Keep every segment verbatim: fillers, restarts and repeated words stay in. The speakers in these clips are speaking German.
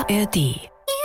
A R D.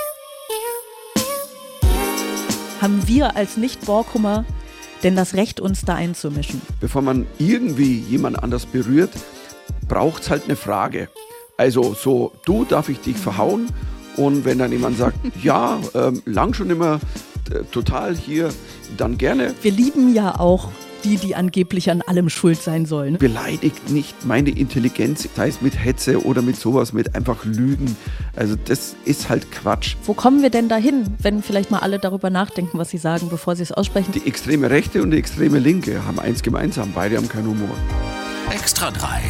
Haben wir als Nicht-Borkumer denn das Recht, uns da einzumischen? Bevor man irgendwie jemand anders berührt, braucht es halt eine Frage. Also so, du, darf ich dich verhauen? Und wenn dann jemand sagt, ja, ähm, lang schon immer, äh, total hier, dann gerne. Wir lieben ja auch die, die angeblich an allem schuld sein sollen. Beleidigt nicht meine Intelligenz, sei es mit Hetze oder mit sowas, mit einfach Lügen. Also das ist halt Quatsch. Wo kommen wir denn dahin, wenn vielleicht mal alle darüber nachdenken, was sie sagen, bevor sie es aussprechen? Die extreme Rechte und die extreme Linke haben eins gemeinsam, beide haben keinen Humor. Extra drei.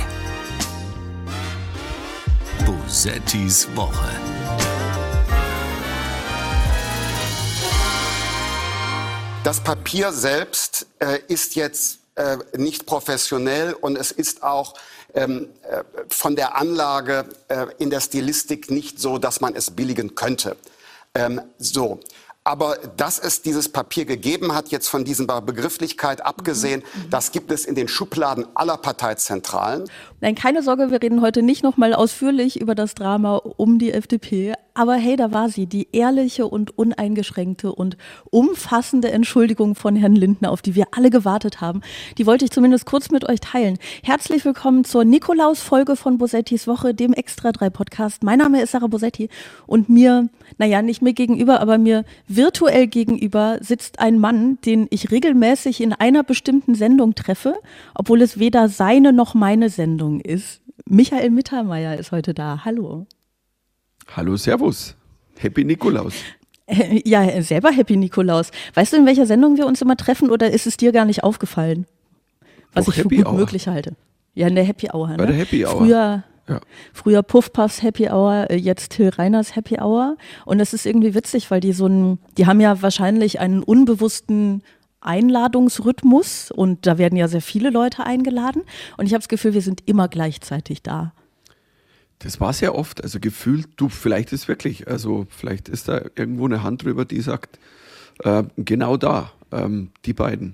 Bosettis Woche. Das Papier selbst äh, ist jetzt äh, nicht professionell und es ist auch ähm, äh, von der Anlage äh, in der Stilistik nicht so, dass man es billigen könnte. Ähm, so. Aber dass es dieses Papier gegeben hat, jetzt von dieser Begrifflichkeit abgesehen, mhm. das gibt es in den Schubladen aller Parteizentralen. Nein, keine Sorge, wir reden heute nicht nochmal ausführlich über das Drama um die F D P. Aber hey, da war sie, die ehrliche und uneingeschränkte und umfassende Entschuldigung von Herrn Lindner, auf die wir alle gewartet haben. Die wollte ich zumindest kurz mit euch teilen. Herzlich willkommen zur Nikolaus-Folge von Bosettis Woche, dem Extra drei Podcast. Mein Name ist Sarah Bosetti und mir, naja, nicht mir gegenüber, aber mir virtuell gegenüber sitzt ein Mann, den ich regelmäßig in einer bestimmten Sendung treffe, obwohl es weder seine noch meine Sendung ist. Michael Mittermeier ist heute da. Hallo. Hallo, Servus. Happy Nikolaus. Ja, selber Happy Nikolaus. Weißt du, in welcher Sendung wir uns immer treffen oder ist es dir gar nicht aufgefallen? Was Doch, ich für Happy gut Hour. möglich halte. Ja, in der Happy Hour. Ne? Bei der Happy Hour. Früher, ja. früher Puffpuffs Happy Hour, jetzt Till Reiners Happy Hour. Und es ist irgendwie witzig, weil die so ein, die haben ja wahrscheinlich einen unbewussten Einladungsrhythmus und da werden ja sehr viele Leute eingeladen. Und ich habe das Gefühl, wir sind immer gleichzeitig da. Das war sehr oft, also gefühlt, du, vielleicht ist wirklich, also vielleicht ist da irgendwo eine Hand drüber, die sagt, äh, genau da, ähm, die beiden.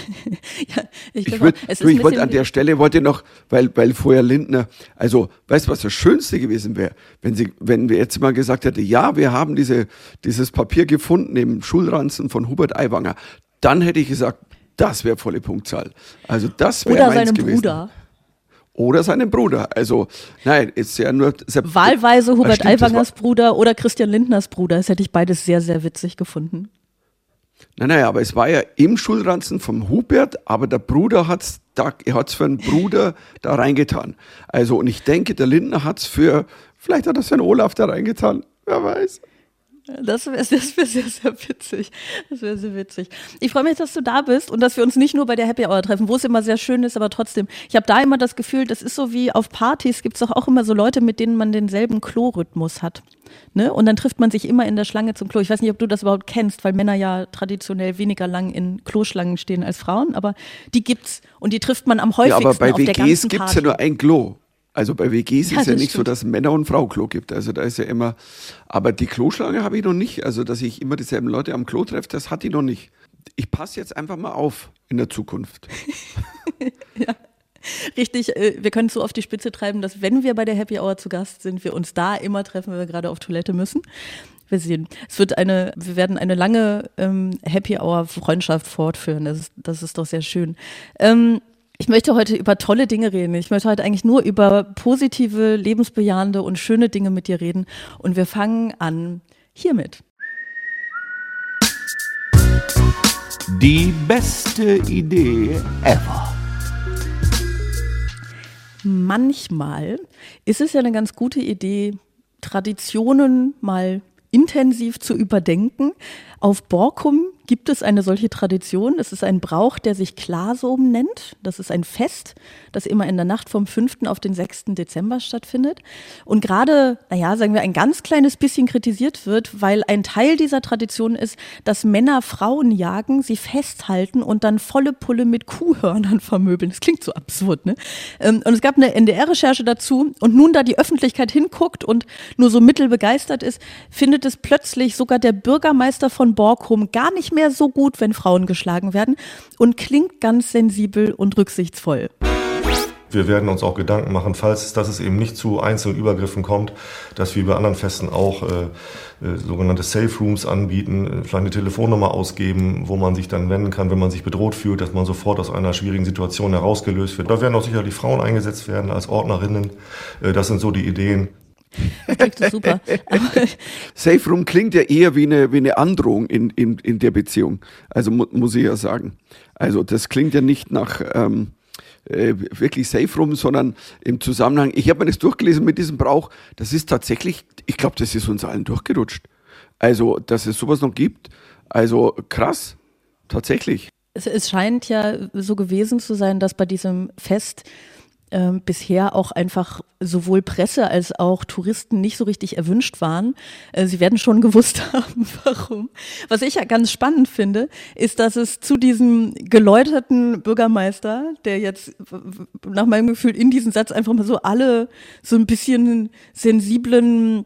ja, ich ich würd, es du, ist ich wollte an der Stelle, wollte noch, weil, weil vorher Lindner, also weißt du, was das Schönste gewesen wäre, wenn sie, wenn wir jetzt mal gesagt hätte, ja, wir haben diese, dieses Papier gefunden im Schulranzen von Hubert Aiwanger, dann hätte ich gesagt, das wäre volle Punktzahl. Also das wäre meins seinem gewesen. Bruder. Oder seinem Bruder. Also, nein, ist ja nur... Wahlweise Hubert stimmt, Aiwangers Bruder oder Christian Lindners Bruder. Das hätte ich beides sehr, sehr witzig gefunden. Nein, nein, aber es war ja im Schulranzen vom Hubert, aber der Bruder hat's da, er hat's für einen Bruder da reingetan. Also, und ich denke, der Lindner hat's für, vielleicht hat er für einen Olaf da reingetan. Wer weiß. Das wäre das wär sehr, sehr witzig. Das wäre sehr witzig. Ich freue mich, dass du da bist und dass wir uns nicht nur bei der Happy Hour treffen, wo es immer sehr schön ist, aber trotzdem. Ich habe da immer das Gefühl, das ist so wie auf Partys, gibt es doch auch immer so Leute, mit denen man denselben Klorhythmus hat. Ne? Und dann trifft man sich immer in der Schlange zum Klo. Ich weiß nicht, ob du das überhaupt kennst, weil Männer ja traditionell weniger lang in Kloschlangen stehen als Frauen, aber die gibt's und die trifft man am häufigsten ja, aber bei auf der ganzen W Gs gibt es ja Party. nur ein Klo. Also bei W Gs Ja, ist ja das nicht stimmt. so, dass es Männer- und Frau-Klo gibt. Also da ist ja immer, aber die Kloschlange habe ich noch nicht. Also dass ich immer dieselben Leute am Klo treffe, das hatte ich noch nicht. Ich passe jetzt einfach mal auf in der Zukunft. Ja, richtig. Wir können es so auf die Spitze treiben, dass wenn wir bei der Happy Hour zu Gast sind, wir uns da immer treffen, wenn wir gerade auf Toilette müssen. Wir sehen, es wird eine, wir werden eine lange ähm, Happy Hour Freundschaft fortführen. Das ist, das ist doch sehr schön. Ähm, Ich möchte heute über tolle Dinge reden. Ich möchte heute eigentlich nur über positive, lebensbejahende und schöne Dinge mit dir reden. Und wir fangen an hiermit. Die beste Idee ever. Manchmal ist es ja eine ganz gute Idee, Traditionen mal intensiv zu überdenken. Auf Borkum gibt es eine solche Tradition. Es ist ein Brauch, der sich Klasom nennt. Das ist ein Fest, das immer in der Nacht vom fünften auf den sechsten Dezember stattfindet. Und gerade, naja, sagen wir, ein ganz kleines bisschen kritisiert wird, weil ein Teil dieser Tradition ist, dass Männer Frauen jagen, sie festhalten und dann volle Pulle mit Kuhhörnern vermöbeln. Das klingt so absurd, ne? Und es gab eine N D R-Recherche dazu. Und nun, da die Öffentlichkeit hinguckt und nur so mittelbegeistert ist, findet es plötzlich sogar der Bürgermeister von Borkum gar nicht mehr so gut, wenn Frauen geschlagen werden und klingt ganz sensibel und rücksichtsvoll. Wir werden uns auch Gedanken machen, falls dass es eben nicht zu Einzelübergriffen kommt, dass wir bei anderen Festen auch äh, äh, sogenannte Safe Rooms anbieten, äh, vielleicht eine Telefonnummer ausgeben, wo man sich dann wenden kann, wenn man sich bedroht fühlt, dass man sofort aus einer schwierigen Situation herausgelöst wird. Da werden auch sicherlich Frauen eingesetzt werden als Ordnerinnen. Äh, das sind so die Ideen. Das ist super. Safe Room klingt ja eher wie eine, wie eine Androhung in, in, in der Beziehung. Also mu- muss ich ja sagen. Also das klingt ja nicht nach... Ähm, wirklich Safe Room, sondern im Zusammenhang, ich habe mir das durchgelesen mit diesem Brauch, das ist tatsächlich, ich glaube, das ist uns allen durchgerutscht. Also, dass es sowas noch gibt, also krass, tatsächlich. Es, es scheint ja so gewesen zu sein, dass bei diesem Fest ähm, bisher auch einfach sowohl Presse als auch Touristen nicht so richtig erwünscht waren. Äh, sie werden schon gewusst haben, warum. Was ich ja ganz spannend finde, ist, dass es zu diesem geläuterten Bürgermeister, der jetzt nach meinem Gefühl in diesen Satz einfach mal so alle so ein bisschen sensiblen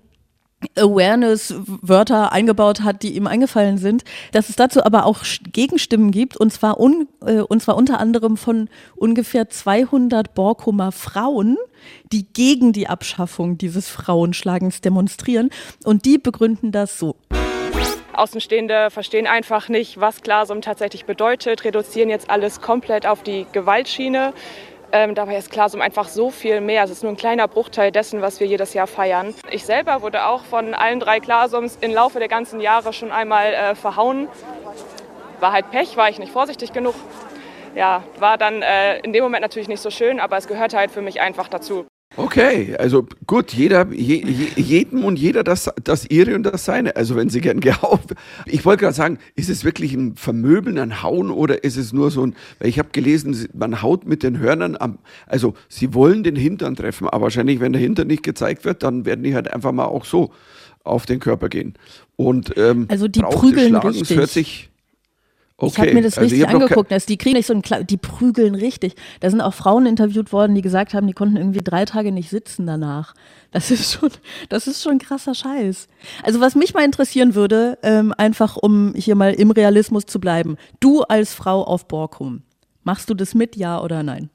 Awareness-Wörter eingebaut hat, die ihm eingefallen sind, dass es dazu aber auch Gegenstimmen gibt, und zwar, un, äh, und zwar unter anderem von ungefähr zweihundert Borkumer Frauen, die gegen die Abschaffung dieses Frauenschlagens demonstrieren, und die begründen das so. Außenstehende verstehen einfach nicht, was Klasum tatsächlich bedeutet, reduzieren jetzt alles komplett auf die Gewaltschiene. Ähm, dabei ist Klasum einfach so viel mehr. Es ist nur ein kleiner Bruchteil dessen, was wir jedes Jahr feiern. Ich selber wurde auch von allen drei Klasums im Laufe der ganzen Jahre schon einmal äh, verhauen. War halt Pech, war ich nicht vorsichtig genug. Ja, war dann äh, in dem Moment natürlich nicht so schön, aber es gehörte halt für mich einfach dazu. Okay, also gut, jeder, je, je, jedem und jeder das, das ihre und das seine. Also wenn sie gern gehauen. Ich wollte gerade sagen, ist es wirklich ein Vermöbeln, ein Hauen, oder ist es nur so ein, weil ich habe gelesen, man haut mit den Hörnern am, also sie wollen den Hintern treffen, aber wahrscheinlich, wenn der Hintern nicht gezeigt wird, dann werden die halt einfach mal auch so auf den Körper gehen. Und ähm, also die Brauch prügeln des Schlagens richtig. Hört sich Okay. Ich habe mir das also richtig angeguckt, dass die kriegen nicht so einen Kla- die prügeln richtig. Da sind auch Frauen interviewt worden, die gesagt haben, die konnten irgendwie drei Tage nicht sitzen danach. Das ist schon, das ist schon krasser Scheiß. Also was mich mal interessieren würde, ähm, einfach um hier mal im Realismus zu bleiben, du als Frau auf Borkum, machst du das mit, ja oder nein?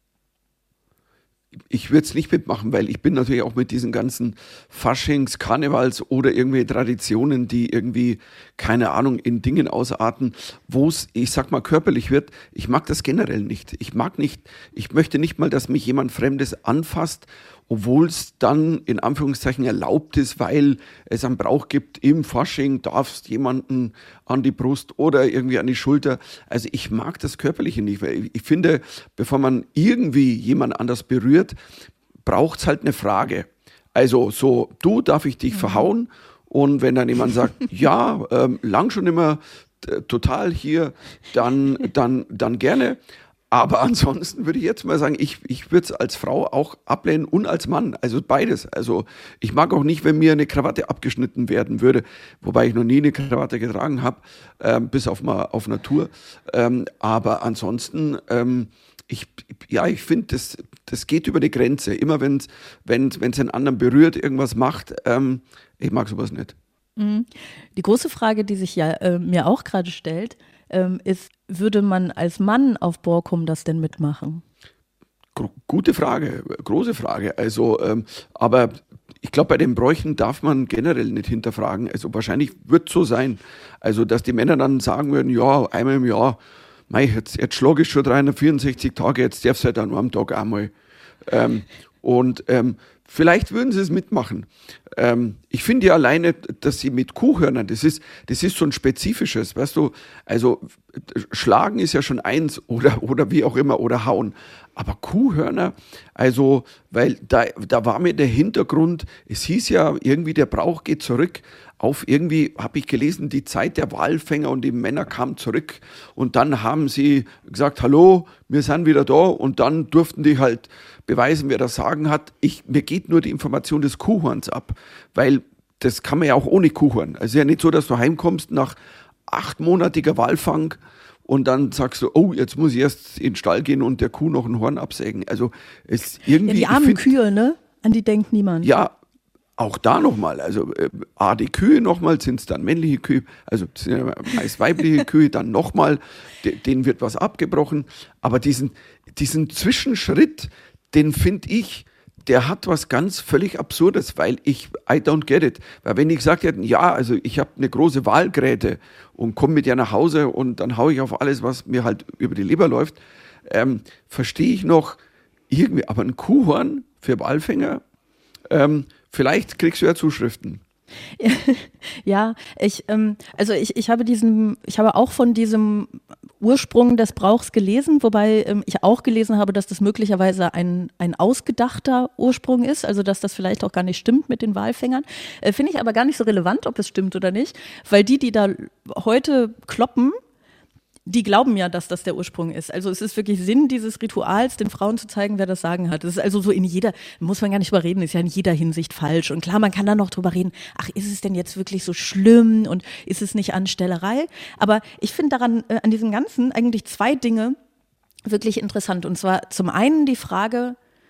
Ich würde es nicht mitmachen, weil ich bin natürlich auch mit diesen ganzen Faschings, Karnevals oder irgendwelche Traditionen, die irgendwie, keine Ahnung, in Dingen ausarten, wo es, ich sag mal, körperlich wird. Ich mag das generell nicht. Ich mag nicht, ich möchte nicht mal, dass mich jemand Fremdes anfasst, obwohl es dann in Anführungszeichen erlaubt ist, weil es einen Brauch gibt, im Fasching darfst jemanden an die Brust oder irgendwie an die Schulter. Also ich mag das Körperliche nicht, weil ich finde, bevor man irgendwie jemand anders berührt, braucht es halt eine Frage. Also so, du, darf ich dich verhauen? Und wenn dann jemand sagt, ja, ähm, lang schon immer, t- total hier, dann, dann, dann gerne. Aber ansonsten würde ich jetzt mal sagen, ich, ich würde es als Frau auch ablehnen und als Mann, also beides. Also ich mag auch nicht, wenn mir eine Krawatte abgeschnitten werden würde, wobei ich noch nie eine Krawatte getragen habe, ähm, bis auf mal auf Natur. Ähm, aber ansonsten, ähm, ich, ja, ich finde, das, das geht über die Grenze. Immer wenn es wenn, wenn's einen anderen berührt, irgendwas macht, ähm, ich mag sowas nicht. Die große Frage, die sich ja äh, mir auch gerade stellt, ähm, ist, würde man als Mann auf Borkum das denn mitmachen? Gro- Gute Frage, große Frage. Also, ähm, aber ich glaube, bei den Bräuchen darf man generell nicht hinterfragen. Also wahrscheinlich wird es so sein. Also, dass die Männer dann sagen würden, ja, einmal im Jahr, mei, jetzt, jetzt schlage ich schon dreihundertvierundsechzig Tage, jetzt darf es halt an einem Tag einmal. Ähm, und ähm, vielleicht würden sie es mitmachen. Ähm, ich finde ja alleine, dass sie mit Kuhhörnern, das ist, das ist so ein spezifisches, weißt du, also schlagen ist ja schon eins oder, oder wie auch immer, oder hauen. Aber Kuhhörner, also, weil da, da war mir der Hintergrund, es hieß ja irgendwie, der Brauch geht zurück auf irgendwie, habe ich gelesen, die Zeit der Walfänger, und die Männer kamen zurück und dann haben sie gesagt, hallo, wir sind wieder da, und dann durften die halt beweisen, wer das Sagen hat. Ich, mir geht nur die Information des Kuhhorns ab, weil das kann man ja auch ohne Kuhhorn. Also es ist ja nicht so, dass du heimkommst nach achtmonatiger Walfang und dann sagst du, oh, jetzt muss ich erst in den Stall gehen und der Kuh noch ein Horn absägen. Also es irgendwie, Ja, die armen ich find, Kühe, ne? An die denkt niemand. ja, auch da nochmal, also äh, A, die Kühe nochmal, sind es dann männliche Kühe, also das sind ja meist weibliche Kühe, dann nochmal, de, denen wird was abgebrochen, aber diesen, diesen Zwischenschritt, den finde ich, der hat was ganz völlig Absurdes, weil ich, I don't get it. Weil wenn ich gesagt hätte, ja, also ich habe eine große Wahlgräte und komme mit der nach Hause und dann haue ich auf alles, was mir halt über die Leber läuft, ähm, verstehe ich noch irgendwie, aber ein Kuhhorn für Walfänger, ähm, vielleicht kriegst du ja Zuschriften. Ja, ich, ähm, also ich, ich habe diesen, ich habe auch von diesem Ursprung des Brauchs gelesen, wobei ähm, ich auch gelesen habe, dass das möglicherweise ein, ein ausgedachter Ursprung ist, also dass das vielleicht auch gar nicht stimmt mit den Walfängern. Äh, finde ich aber gar nicht so relevant, ob es stimmt oder nicht, weil die, die da heute kloppen, die glauben ja, dass das der Ursprung ist. Also es ist wirklich Sinn dieses Rituals, den Frauen zu zeigen, wer das Sagen hat. Es ist also so in jeder, muss man gar nicht drüber reden, ist ja in jeder Hinsicht falsch. Und klar, man kann da noch drüber reden, ach, ist es denn jetzt wirklich so schlimm und ist es nicht Anstellerei? Aber ich finde daran, äh, an diesem Ganzen eigentlich zwei Dinge wirklich interessant. Und zwar zum einen die Frage,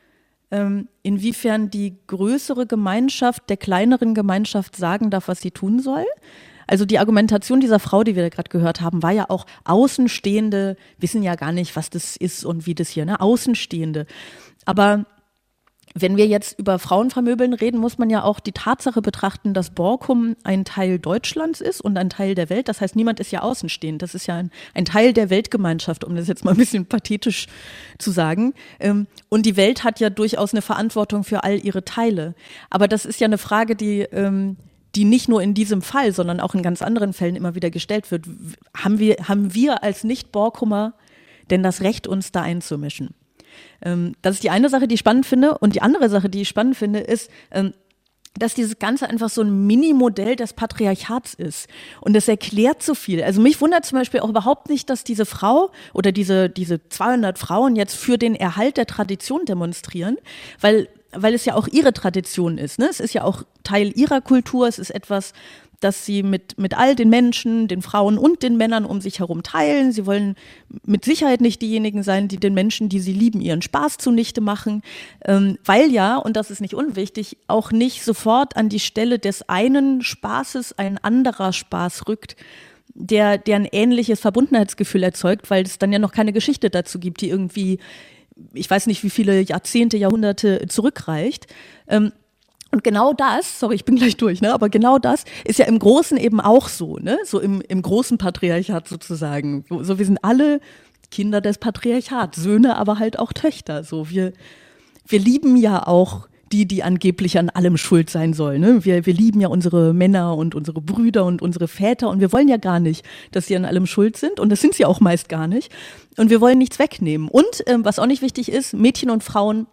ähm, inwiefern die größere Gemeinschaft der kleineren Gemeinschaft sagen darf, was sie tun soll. Also die Argumentation dieser Frau, die wir da gerade gehört haben, war ja auch, Außenstehende wissen ja gar nicht, was das ist und wie das hier, ne? Außenstehende. Aber wenn wir jetzt über Frauenvermöbeln reden, muss man ja auch die Tatsache betrachten, dass Borkum ein Teil Deutschlands ist und ein Teil der Welt. Das heißt, niemand ist ja außenstehend. Das ist ja ein, ein Teil der Weltgemeinschaft, um das jetzt mal ein bisschen pathetisch zu sagen. Und die Welt hat ja durchaus eine Verantwortung für all ihre Teile. Aber das ist ja eine Frage, die die nicht nur in diesem Fall, sondern auch in ganz anderen Fällen immer wieder gestellt wird. Haben wir, haben wir als Nicht-Borkumer denn das Recht, uns da einzumischen? Ähm, das ist die eine Sache, die ich spannend finde. Und die andere Sache, die ich spannend finde, ist, ähm, dass dieses Ganze einfach so ein Mini-Modell des Patriarchats ist. Und das erklärt so viel. Also mich wundert zum Beispiel auch überhaupt nicht, dass diese Frau oder diese, diese zweihundert Frauen jetzt für den Erhalt der Tradition demonstrieren, weil weil es ja auch ihre Tradition ist, ne? Es ist ja auch Teil ihrer Kultur, es ist etwas, das sie mit, mit all den Menschen, den Frauen und den Männern um sich herum teilen. Sie wollen mit Sicherheit nicht diejenigen sein, die den Menschen, die sie lieben, ihren Spaß zunichte machen, ähm, weil ja, und das ist nicht unwichtig, auch nicht sofort an die Stelle des einen Spaßes ein anderer Spaß rückt, der, der ein ähnliches Verbundenheitsgefühl erzeugt, weil es dann ja noch keine Geschichte dazu gibt, die irgendwie, ich weiß nicht, wie viele Jahrzehnte, Jahrhunderte zurückreicht. Ähm, und genau das, sorry, ich bin gleich durch, ne, aber genau das ist ja im Großen eben auch so, ne, so im, im großen Patriarchat sozusagen. So, wir sind alle Kinder des Patriarchats, Söhne, aber halt auch Töchter. So, wir, wir lieben ja auch die, die angeblich an allem schuld sein sollen. Ne? Wir, wir lieben ja unsere Männer und unsere Brüder und unsere Väter und wir wollen ja gar nicht, dass sie an allem schuld sind und das sind sie auch meist gar nicht. Und wir wollen nichts wegnehmen. Und ähm, was auch nicht wichtig ist, Mädchen und Frauen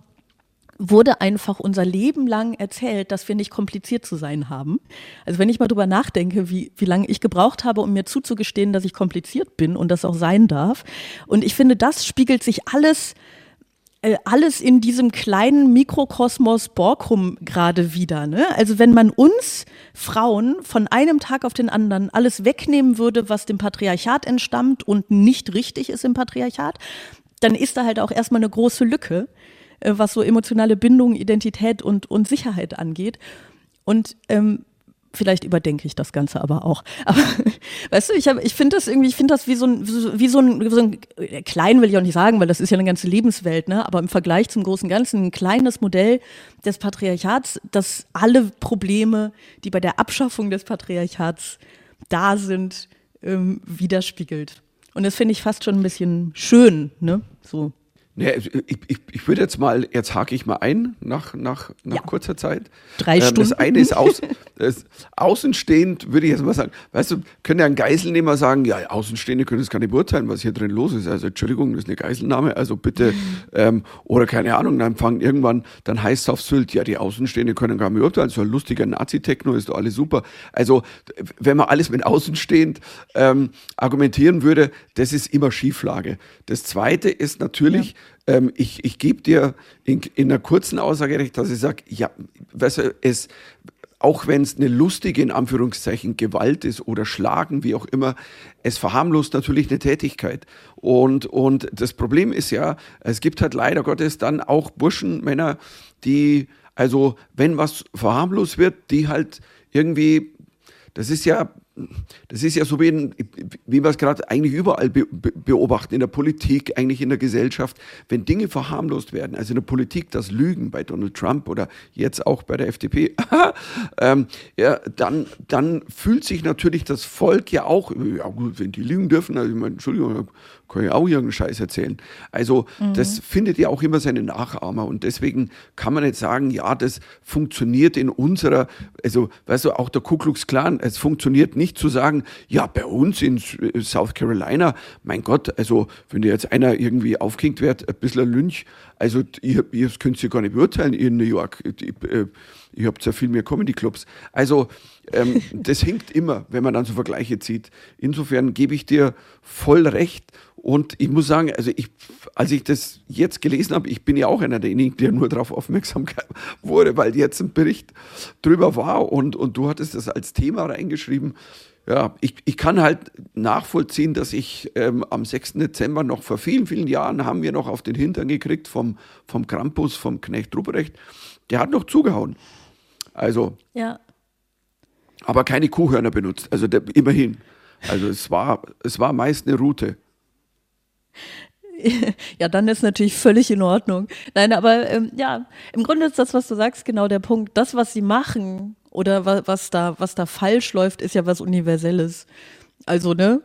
wurde einfach unser Leben lang erzählt, dass wir nicht kompliziert zu sein haben. Also wenn ich mal drüber nachdenke, wie, wie lange ich gebraucht habe, um mir zuzugestehen, dass ich kompliziert bin und das auch sein darf. Und ich finde, das spiegelt sich alles alles in diesem kleinen Mikrokosmos Borkum gerade wieder, ne? Also wenn man uns Frauen von einem Tag auf den anderen alles wegnehmen würde, was dem Patriarchat entstammt und nicht richtig ist im Patriarchat, dann ist da halt auch erstmal eine große Lücke, was so emotionale Bindung, Identität und, und Sicherheit angeht. Und ähm, vielleicht überdenke ich das Ganze aber auch. Aber weißt du, ich habe, ich finde das irgendwie, ich finde das wie so ein, wie so ein, wie so ein klein will ich auch nicht sagen, weil das ist ja eine ganze Lebenswelt, ne? Aber im Vergleich zum großen Ganzen ein kleines Modell des Patriarchats, das alle Probleme, die bei der Abschaffung des Patriarchats da sind, ähm, widerspiegelt. Und das finde ich fast schon ein bisschen schön, ne? So. Ja, ich, ich, ich würde jetzt mal, jetzt hake ich mal ein, nach, nach, nach ja. kurzer Zeit. Drei ähm, Stunden. Das eine ist aus, das außenstehend, würde ich jetzt mal sagen, weißt du, könnte ja ein Geiselnehmer sagen, ja, Außenstehende können es gar nicht beurteilen, was hier drin los ist. Also Entschuldigung, das ist eine Geiselnahme, also bitte, ähm, oder keine Ahnung, dann fangen irgendwann, dann heißt es auf Sylt, ja, die Außenstehende können gar nicht beurteilen, so ein lustiger Nazi-Techno, ist doch alles super. Also, wenn man alles mit außenstehend ähm, argumentieren würde, das ist immer Schieflage. Das zweite ist natürlich, ja. Ähm, ich, ich gebe dir in, in einer kurzen Aussage recht, dass ich sage, ja, weißt du, es, auch wenn es eine lustige, in Anführungszeichen, Gewalt ist oder Schlagen, wie auch immer, es verharmlost natürlich eine Tätigkeit. Und, und das Problem ist ja, es gibt halt leider Gottes dann auch Burschen, Männer, die, also wenn was verharmlost wird, die halt irgendwie, das ist ja das ist ja so, wie, in, wie wir es gerade eigentlich überall be, be, beobachten, in der Politik, eigentlich in der Gesellschaft, wenn Dinge verharmlost werden, also in der Politik das Lügen bei Donald Trump oder jetzt auch bei der F D P, ähm, ja, dann, dann fühlt sich natürlich das Volk ja auch, ja gut, wenn die lügen dürfen, also ich meine, Entschuldigung, kann ich auch irgendeinen Scheiß erzählen. Also mhm. das findet ja auch immer seine Nachahmer und deswegen kann man nicht sagen, ja, das funktioniert in unserer, also weißt du, auch der Ku Klux Klan, es funktioniert nicht zu sagen, ja, bei uns in South Carolina, mein Gott, also wenn dir jetzt einer irgendwie aufgehängt wird, ein bisschen ein Lynch, also ihr, ihr könnt ihr gar nicht beurteilen in New York, ihr, ihr habt ja viel mehr Comedy-Clubs. Also ähm, das hinkt immer, wenn man dann so Vergleiche zieht. Insofern gebe ich dir voll recht. Und ich muss sagen, also ich, als ich das jetzt gelesen habe, ich bin ja auch einer derjenigen, der nur darauf aufmerksam wurde, weil jetzt ein Bericht drüber war und, und du hattest das als Thema reingeschrieben. Ja, ich, ich kann halt nachvollziehen, dass ich ähm, am sechsten Dezember noch vor vielen, vielen Jahren haben wir noch auf den Hintern gekriegt vom, vom Krampus, vom Knecht Ruprecht. Der hat noch zugehauen. Also, ja. Aber keine Kuhhörner benutzt, also der, immerhin. Also es war, es war meist eine Rute. Ja, dann ist natürlich völlig in Ordnung. Nein, aber ähm, ja, im Grunde ist das, was du sagst, genau der Punkt. Das, was sie machen oder was, was da, was da falsch läuft, ist ja was Universelles. Also, ne?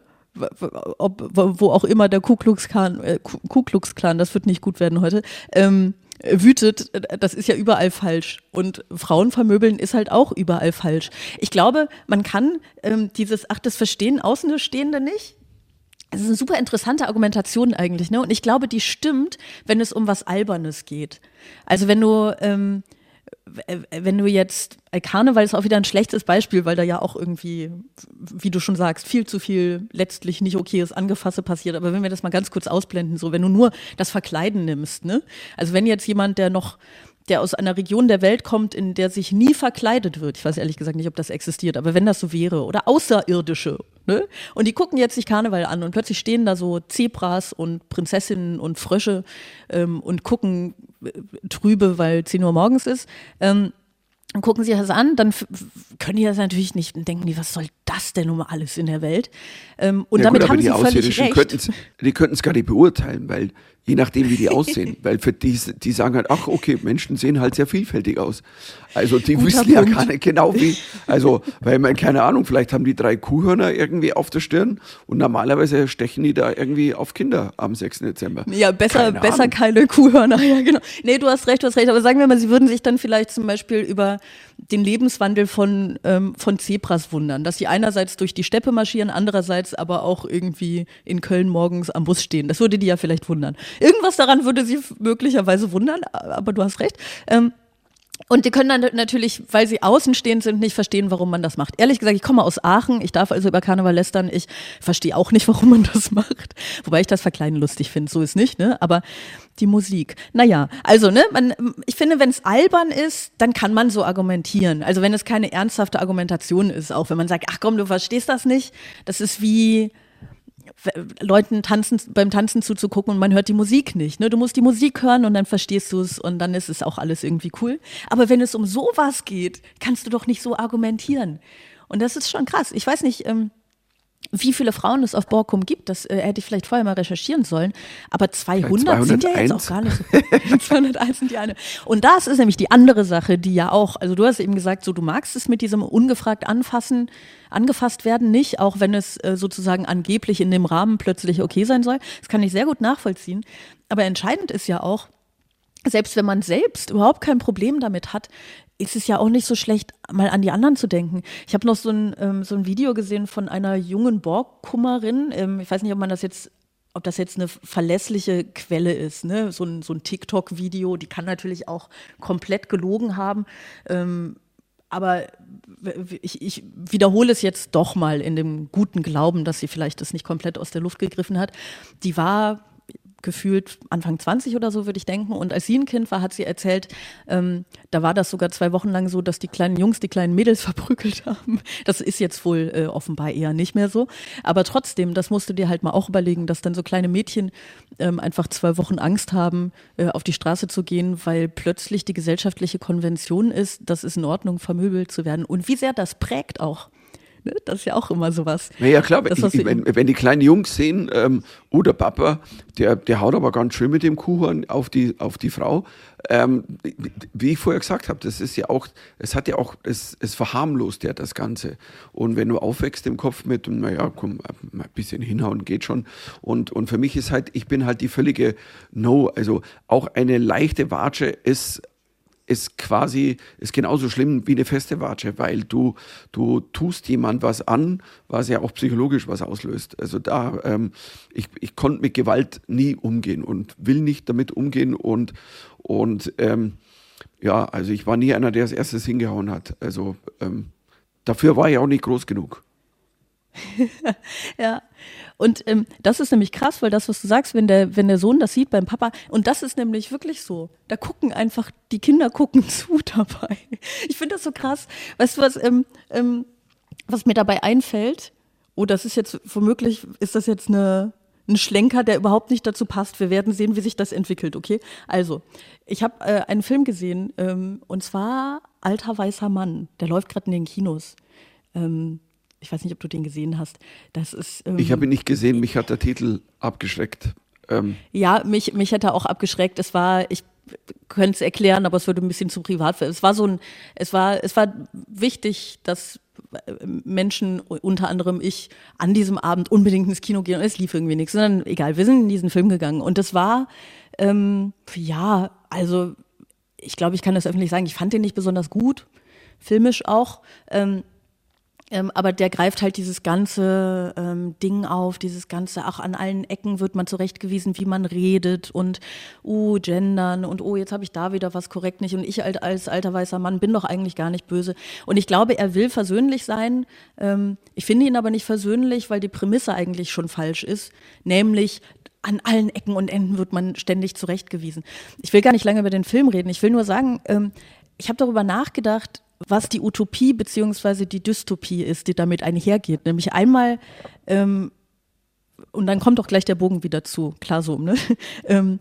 Ob, wo auch immer der Ku Klux Klan, äh, Ku Klux Klan, das wird nicht gut werden heute, ähm, wütet, das ist ja überall falsch. Und Frauen vermöbeln ist halt auch überall falsch. Ich glaube, man kann ähm, dieses, ach, das verstehen Außenstehende nicht. Das ist eine super interessante Argumentation eigentlich, ne? Und ich glaube, die stimmt, wenn es um was Albernes geht. Also wenn du, ähm, wenn du jetzt, Karneval ist auch wieder ein schlechtes Beispiel, weil da ja auch irgendwie, wie du schon sagst, viel zu viel letztlich nicht okayes Angefasste passiert. Aber wenn wir das mal ganz kurz ausblenden, so, wenn du nur das Verkleiden nimmst, ne? Also wenn jetzt jemand, der noch, der aus einer Region der Welt kommt, in der sich nie verkleidet wird, ich weiß ehrlich gesagt nicht, ob das existiert, aber wenn das so wäre, oder Außerirdische, ne? Und die gucken jetzt sich Karneval an und plötzlich stehen da so Zebras und Prinzessinnen und Frösche ähm, und gucken äh, trübe, weil zehn Uhr morgens ist, ähm, und gucken sich das an, dann f- können die das natürlich nicht und denken die, was soll das denn nun mal alles in der Welt? Ähm, und ja, damit gut, haben aber sie die völlig Außerirdischen recht. können's, die könnten es gar nicht beurteilen, weil je nachdem, wie die aussehen, weil für die, die sagen halt, ach okay, Menschen sehen halt sehr vielfältig aus. Also die Guter wissen ja Punkt. gar nicht genau wie, also, weil man, keine Ahnung, vielleicht haben die drei Kuhhörner irgendwie auf der Stirn und normalerweise stechen die da irgendwie auf Kinder am sechsten Dezember. Ja, besser, Keine besser Ahnung. keine Kuhhörner, ja genau. Nee, du hast recht, du hast recht, aber sagen wir mal, sie würden sich dann vielleicht zum Beispiel über den Lebenswandel von, ähm, von Zebras wundern, dass sie einerseits durch die Steppe marschieren, andererseits aber auch irgendwie in Köln morgens am Bus stehen. Das würde die ja vielleicht wundern. Irgendwas daran würde sie möglicherweise wundern, aber du hast recht. Ähm, Und die können dann natürlich, weil sie außenstehend sind, nicht verstehen, warum man das macht. Ehrlich gesagt, ich komme aus Aachen, ich darf also über Karneval lästern, ich verstehe auch nicht, warum man das macht. Wobei ich das Verkleiden lustig finde, so ist nicht, ne? Aber die Musik. Naja, also, ne, man, ich finde, wenn es albern ist, dann kann man so argumentieren. Also wenn es keine ernsthafte Argumentation ist, auch wenn man sagt, ach komm, du verstehst das nicht, das ist wie Leuten tanzen, beim Tanzen zuzugucken und man hört die Musik nicht. Ne? Du musst die Musik hören und dann verstehst du es und dann ist es auch alles irgendwie cool. Aber wenn es um sowas geht, kannst du doch nicht so argumentieren. Und das ist schon krass. Ich weiß nicht, ähm, wie viele Frauen es auf Borkum gibt, das äh, hätte ich vielleicht vorher mal recherchieren sollen, aber zweihundert sind ja jetzt auch gar nicht so. zweihunderteins sind die eine. Und das ist nämlich die andere Sache, die ja auch, also du hast eben gesagt, so du magst es mit diesem ungefragt anfassen, angefasst werden nicht, auch wenn es äh, sozusagen angeblich in dem Rahmen plötzlich okay sein soll. Das kann ich sehr gut nachvollziehen. Aber entscheidend ist ja auch, selbst wenn man selbst überhaupt kein Problem damit hat, ist es ja auch nicht so schlecht, mal an die anderen zu denken. Ich habe noch so ein, ähm, so ein Video gesehen von einer jungen Borgkummerin. Ähm, ich weiß nicht, ob man das jetzt, ob das jetzt eine verlässliche Quelle ist, ne? So ein, so ein TikTok-Video, die kann natürlich auch komplett gelogen haben. Ähm, aber ich, ich wiederhole es jetzt doch mal in dem guten Glauben, dass sie vielleicht das nicht komplett aus der Luft gegriffen hat. Die war gefühlt Anfang zwanzig oder so, würde ich denken. Und als sie ein Kind war, hat sie erzählt, ähm, da war das sogar zwei Wochen lang so, dass die kleinen Jungs die kleinen Mädels verprügelt haben. Das ist jetzt wohl äh, offenbar eher nicht mehr so. Aber trotzdem, das musst du dir halt mal auch überlegen, dass dann so kleine Mädchen ähm, einfach zwei Wochen Angst haben, äh, auf die Straße zu gehen, weil plötzlich die gesellschaftliche Konvention ist, dass es in Ordnung, vermöbelt zu werden. Und wie sehr das prägt auch. Ne? Das ist ja auch immer sowas. Na ja, klar, das, ich, ich, wenn, wenn die kleinen Jungs sehen, ähm, oh, der Papa, der, der haut aber ganz schön mit dem Kuhhorn auf die, auf die Frau. Ähm, wie ich vorher gesagt habe, das ist ja auch, es hat ja auch, es, es verharmlost ja das Ganze. Und wenn du aufwächst im Kopf mit, naja, komm, ein bisschen hinhauen geht schon. Und, und für mich ist halt, ich bin halt die völlige No, also auch eine leichte Watsche ist ist quasi, ist genauso schlimm wie eine feste Watsche, weil du, du tust jemand was an, was ja auch psychologisch was auslöst. Also da, ähm, ich, ich konnte mit Gewalt nie umgehen und will nicht damit umgehen und, und ähm, ja, also ich war nie einer, der als erstes hingehauen hat. Also ähm, dafür war ich auch nicht groß genug. Ja, und ähm, das ist nämlich krass, weil das, was du sagst, wenn der, wenn der Sohn das sieht beim Papa, und das ist nämlich wirklich so, da gucken einfach, die Kinder gucken zu dabei. Ich finde das so krass. Weißt du, was, ähm, ähm, was mir dabei einfällt? Oh, das ist jetzt, womöglich ist das jetzt eine, ein Schlenker, der überhaupt nicht dazu passt. Wir werden sehen, wie sich das entwickelt, okay? Also, ich habe äh, einen Film gesehen, ähm, und zwar Alter weißer Mann, der läuft gerade in den Kinos. Ähm, Ich weiß nicht, ob du den gesehen hast. Das ist. Ähm, ich habe ihn nicht gesehen, mich hat der Titel abgeschreckt. Ähm. Ja, mich, mich hat er auch abgeschreckt. Es war, ich könnte es erklären, aber es würde ein bisschen zu privat werden. Es war so ein, es war, es war wichtig, dass Menschen, unter anderem ich, an diesem Abend unbedingt ins Kino gehen. Und es lief irgendwie nichts, sondern egal, wir sind in diesen Film gegangen. Und das war, ähm, ja, also ich glaube, ich kann das öffentlich sagen, ich fand den nicht besonders gut, filmisch auch. Ähm, Ähm, aber der greift halt dieses ganze ähm, Ding auf, dieses ganze, auch an allen Ecken wird man zurechtgewiesen, wie man redet und uh, gendern und oh, jetzt habe ich da wieder was korrekt nicht und ich als, als alter weißer Mann bin doch eigentlich gar nicht böse. Und ich glaube, er will versöhnlich sein. Ähm, ich finde ihn aber nicht versöhnlich, weil die Prämisse eigentlich schon falsch ist, nämlich an allen Ecken und Enden wird man ständig zurechtgewiesen. Ich will gar nicht lange über den Film reden, ich will nur sagen, ähm, ich habe darüber nachgedacht, was die Utopie beziehungsweise die Dystopie ist, die damit einhergeht. Nämlich einmal, ähm, und dann kommt auch gleich der Bogen wieder zu, klar so, ne? ähm,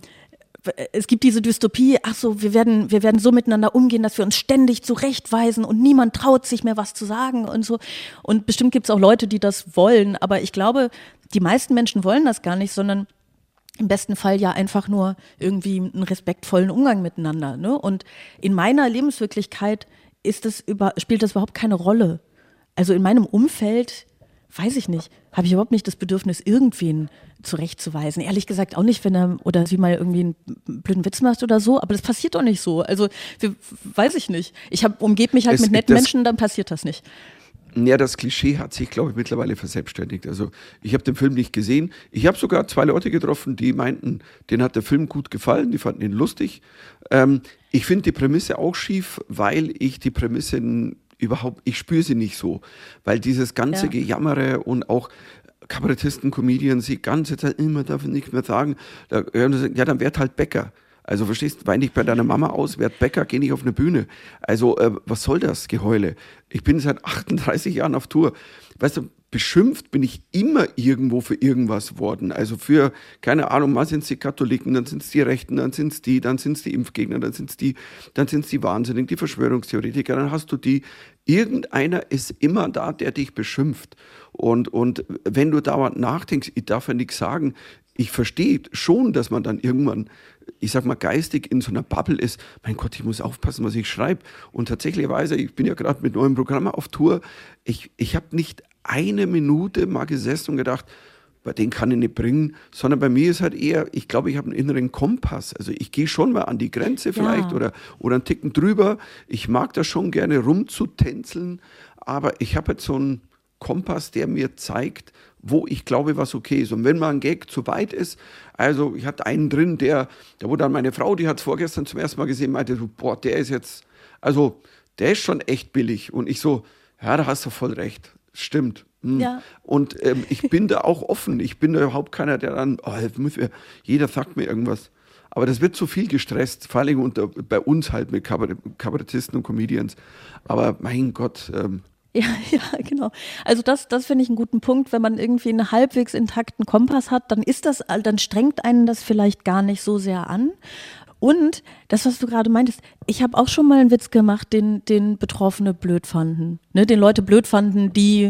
es gibt diese Dystopie, ach so, wir werden, wir werden so miteinander umgehen, dass wir uns ständig zurechtweisen und niemand traut sich mehr was zu sagen und so. Und bestimmt gibt es auch Leute, die das wollen, aber ich glaube, die meisten Menschen wollen das gar nicht, sondern im besten Fall ja einfach nur irgendwie einen respektvollen Umgang miteinander, ne? Und in meiner Lebenswirklichkeit ist das über, spielt das überhaupt keine Rolle. Also in meinem Umfeld, weiß ich nicht, habe ich überhaupt nicht das Bedürfnis, irgendwen zurechtzuweisen. Ehrlich gesagt auch nicht, wenn er oder sie mal irgendwie einen blöden Witz macht oder so, aber das passiert doch nicht so. Also wir, weiß ich nicht. Ich hab, umgebe mich halt Es mit gibt netten das- Menschen, dann passiert das nicht. Ja, das Klischee hat sich, glaube ich, mittlerweile verselbstständigt. Also ich habe den Film nicht gesehen. Ich habe sogar zwei Leute getroffen, die meinten, denen hat der Film gut gefallen, die fanden ihn lustig. Ähm, ich finde die Prämisse auch schief, weil ich die Prämisse n- überhaupt, ich spüre sie nicht so. Weil dieses ganze Ja. Gejammere und auch Kabarettisten, Comedians, die ganze Zeit immer darf ich nichts mehr sagen. Da, ja, dann werd halt Bäcker. Also verstehst, wein dich bei deiner Mama aus, werd Bäcker, geh nicht auf eine Bühne. Also äh, was soll das Geheule? Ich bin seit achtunddreißig Jahren auf Tour. Weißt du, beschimpft bin ich immer irgendwo für irgendwas worden. Also für, keine Ahnung, mal sind es die Katholiken, dann sind es die Rechten, dann sind es die, dann sind es die Impfgegner, dann sind es die, dann sind es die Wahnsinnigen, die Verschwörungstheoretiker, dann hast du die. Irgendeiner ist immer da, der dich beschimpft. Und, und wenn du dauernd nachdenkst, ich darf ja nichts sagen, ich verstehe schon, dass man dann irgendwann, ich sag mal, geistig in so einer Bubble ist. Mein Gott, ich muss aufpassen, was ich schreibe. Und tatsächlicherweise, ich bin ja gerade mit neuem Programm auf Tour, ich, ich habe nicht eine Minute mal gesessen und gedacht, bei den kann ich nicht bringen, sondern bei mir ist halt eher, ich glaube, ich habe einen inneren Kompass. Also ich gehe schon mal an die Grenze vielleicht Ja. oder, oder einen Ticken drüber. Ich mag das schon gerne rumzutänzeln, aber ich habe jetzt so einen Kompass, der mir zeigt, wo ich glaube, was okay ist. Und wenn mal ein Gag zu weit ist, also ich hatte einen drin, der, da wurde dann meine Frau, die hat es vorgestern zum ersten Mal gesehen, meinte so, boah, der ist jetzt, also der ist schon echt billig. Und ich so, ja, da hast du voll recht, stimmt. Hm. Ja. Und ähm, ich bin da auch offen. Ich bin da überhaupt keiner, der dann, oh, jetzt muss ich, jeder sagt mir irgendwas. Aber das wird zu viel gestresst, vor allem unter, bei uns halt mit Kabarett, Kabarettisten und Comedians. Aber mein Gott, ähm, Ja, ja, genau. Also das, das finde ich einen guten Punkt. Wenn man irgendwie einen halbwegs intakten Kompass hat, dann ist das, dann strengt einen das vielleicht gar nicht so sehr an. Und das, was du gerade meintest, ich habe auch schon mal einen Witz gemacht, den, den Betroffene blöd fanden. Ne? Den Leute blöd fanden, die,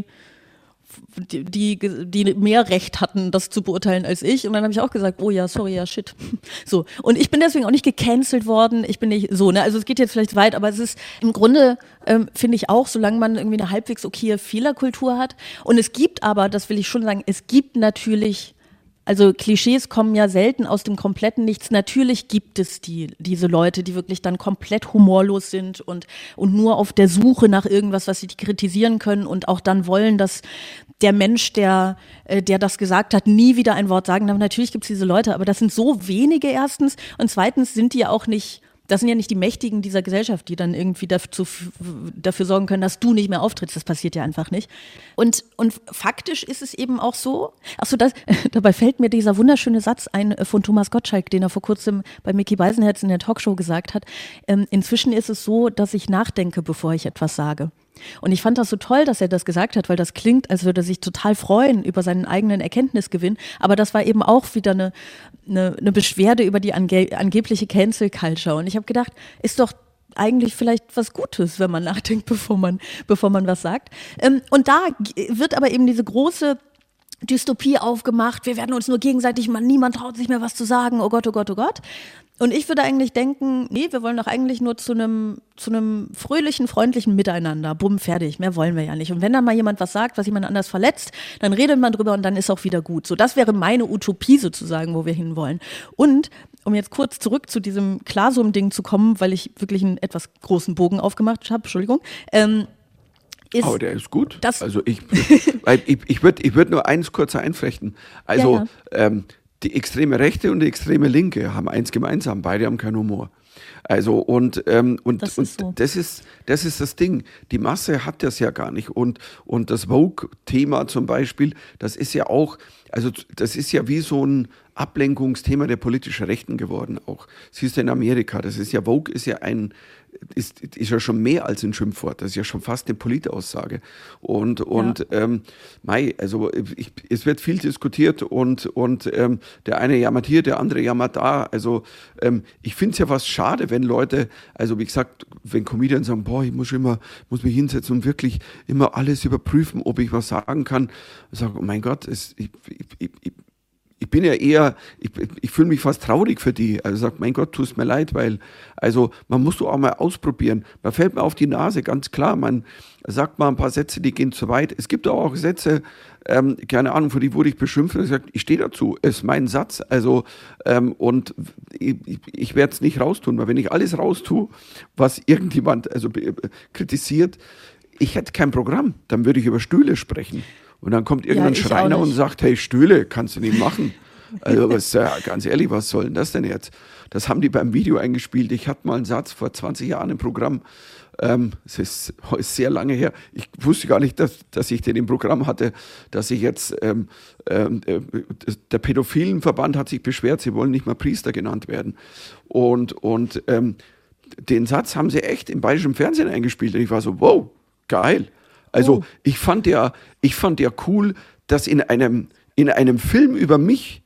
die, die, die mehr Recht hatten, das zu beurteilen als ich. Und dann habe ich auch gesagt, oh ja, sorry, ja, shit. So. Und ich bin deswegen auch nicht gecancelt worden. Ich bin nicht so, ne? Also es geht jetzt vielleicht weit, aber es ist im Grunde, ähm, finde ich auch, solange man irgendwie eine halbwegs okaye Fehlerkultur hat. Und es gibt aber, das will ich schon sagen, es gibt natürlich, also Klischees kommen ja selten aus dem kompletten Nichts. Natürlich gibt es die, diese Leute, die wirklich dann komplett humorlos sind und, und nur auf der Suche nach irgendwas, was sie kritisieren können und auch dann wollen, dass der Mensch, der, der das gesagt hat, nie wieder ein Wort sagen darf. Natürlich gibt es diese Leute, aber das sind so wenige erstens und zweitens sind die ja auch nicht, das sind ja nicht die Mächtigen dieser Gesellschaft, die dann irgendwie dazu, dafür sorgen können, dass du nicht mehr auftrittst. Das passiert ja einfach nicht. Und, und faktisch ist es eben auch so, ach so, das, dabei fällt mir dieser wunderschöne Satz ein von Thomas Gottschalk, den er vor kurzem bei Micky Beisenherz in der Talkshow gesagt hat. Ähm, inzwischen ist es so, dass ich nachdenke, bevor ich etwas sage. Und ich fand das so toll, dass er das gesagt hat, weil das klingt, als würde er sich total freuen über seinen eigenen Erkenntnisgewinn. Aber das war eben auch wieder eine, eine, eine Beschwerde über die ange- angebliche Cancel Culture. Und ich habe gedacht, ist doch eigentlich vielleicht was Gutes, wenn man nachdenkt, bevor man, bevor man was sagt. Ähm, und da wird aber eben diese große Dystopie aufgemacht. Wir werden uns nur gegenseitig, man, niemand traut sich mehr was zu sagen. Oh Gott, oh Gott, oh Gott. Und ich würde eigentlich denken, nee, wir wollen doch eigentlich nur zu einem zu einem fröhlichen, freundlichen Miteinander. Bumm, fertig. Mehr wollen wir ja nicht. Und wenn dann mal jemand was sagt, was jemand anders verletzt, dann redet man drüber und dann ist auch wieder gut. So, das wäre meine Utopie sozusagen, wo wir hinwollen. Und um jetzt kurz zurück zu diesem Klarsum-Ding zu kommen, weil ich wirklich einen etwas großen Bogen aufgemacht habe, Entschuldigung, ähm, Ist, aber der ist gut. Das also ich, weil ich, ich würde ich würd nur eins kurz einflechten. Also ja, ja. Ähm, die extreme Rechte und die extreme Linke haben eins gemeinsam, beide haben keinen Humor. Also und ähm, und, das, und ist so. das ist das ist das Ding. Die Masse hat das ja gar nicht und und das Vogue-Thema zum Beispiel, das ist ja auch, also das ist ja wie so ein Ablenkungsthema der politischen Rechten geworden auch. Siehst du in Amerika, das ist ja Vogue ist ja ein Ist, ist ja schon mehr als ein Schimpfwort, das ist ja schon fast eine Politaussage. Und, und ja. ähm, Mai, also ich, es wird viel diskutiert und, und ähm, der eine jammert hier, der andere jammert da. Also ähm, ich finde es ja fast schade, wenn Leute, also wie gesagt, wenn Comedians sagen, boah, ich muss immer, muss mich hinsetzen und wirklich immer alles überprüfen, ob ich was sagen kann. Ich sage, oh mein Gott, es, ich, ich, ich, Ich bin ja eher, ich, ich fühle mich fast traurig für die. Also sag, mein Gott, tut es mir leid, weil, also man muss doch auch mal ausprobieren. Man fällt mir auf die Nase, ganz klar. Man sagt mal ein paar Sätze, die gehen zu weit. Es gibt auch Sätze, ähm, keine Ahnung, für die wurde ich beschimpft und gesagt, ich stehe dazu, ist mein Satz. Also ähm, und ich, ich werde es nicht raustun, weil wenn ich alles raustue, was irgendjemand also äh, kritisiert, ich hätte kein Programm, dann würde ich über Stühle sprechen. Und dann kommt irgendein ja, Schreiner und sagt, hey, Stühle, kannst du nicht machen. Also was, ja, ganz ehrlich, was soll denn das denn jetzt? Das haben die beim Video eingespielt. Ich hatte mal einen Satz vor zwanzig Jahren im Programm. Ähm, es ist, ist sehr lange her. Ich wusste gar nicht, dass, dass ich den im Programm hatte, dass ich jetzt, ähm, ähm, der Pädophilenverband hat sich beschwert, sie wollen nicht mehr Priester genannt werden. Und, und ähm, den Satz haben sie echt im bayerischen Fernsehen eingespielt. Und ich war so, wow, geil. Also oh. ich fand ja, ich fand ja cool, dass in einem, in einem Film über mich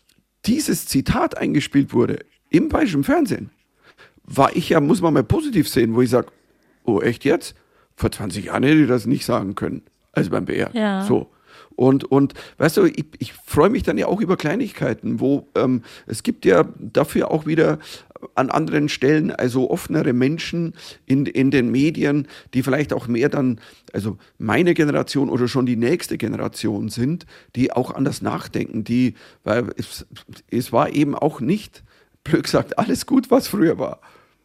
dieses Zitat eingespielt wurde, im bayerischen Fernsehen. War ich ja, muss man mal positiv sehen, wo ich sage, oh echt jetzt? Vor zwanzig Jahren hätte ich das nicht sagen können, also beim B R. Ja. So. Und, und weißt du, ich, ich freue mich dann ja auch über Kleinigkeiten, wo ähm, es gibt ja dafür auch wieder an anderen Stellen also offenere Menschen in, in den Medien, die vielleicht auch mehr dann, also meine Generation oder schon die nächste Generation sind, die auch anders nachdenken, die, weil es, es war eben auch nicht, blöd gesagt, alles gut, was früher war.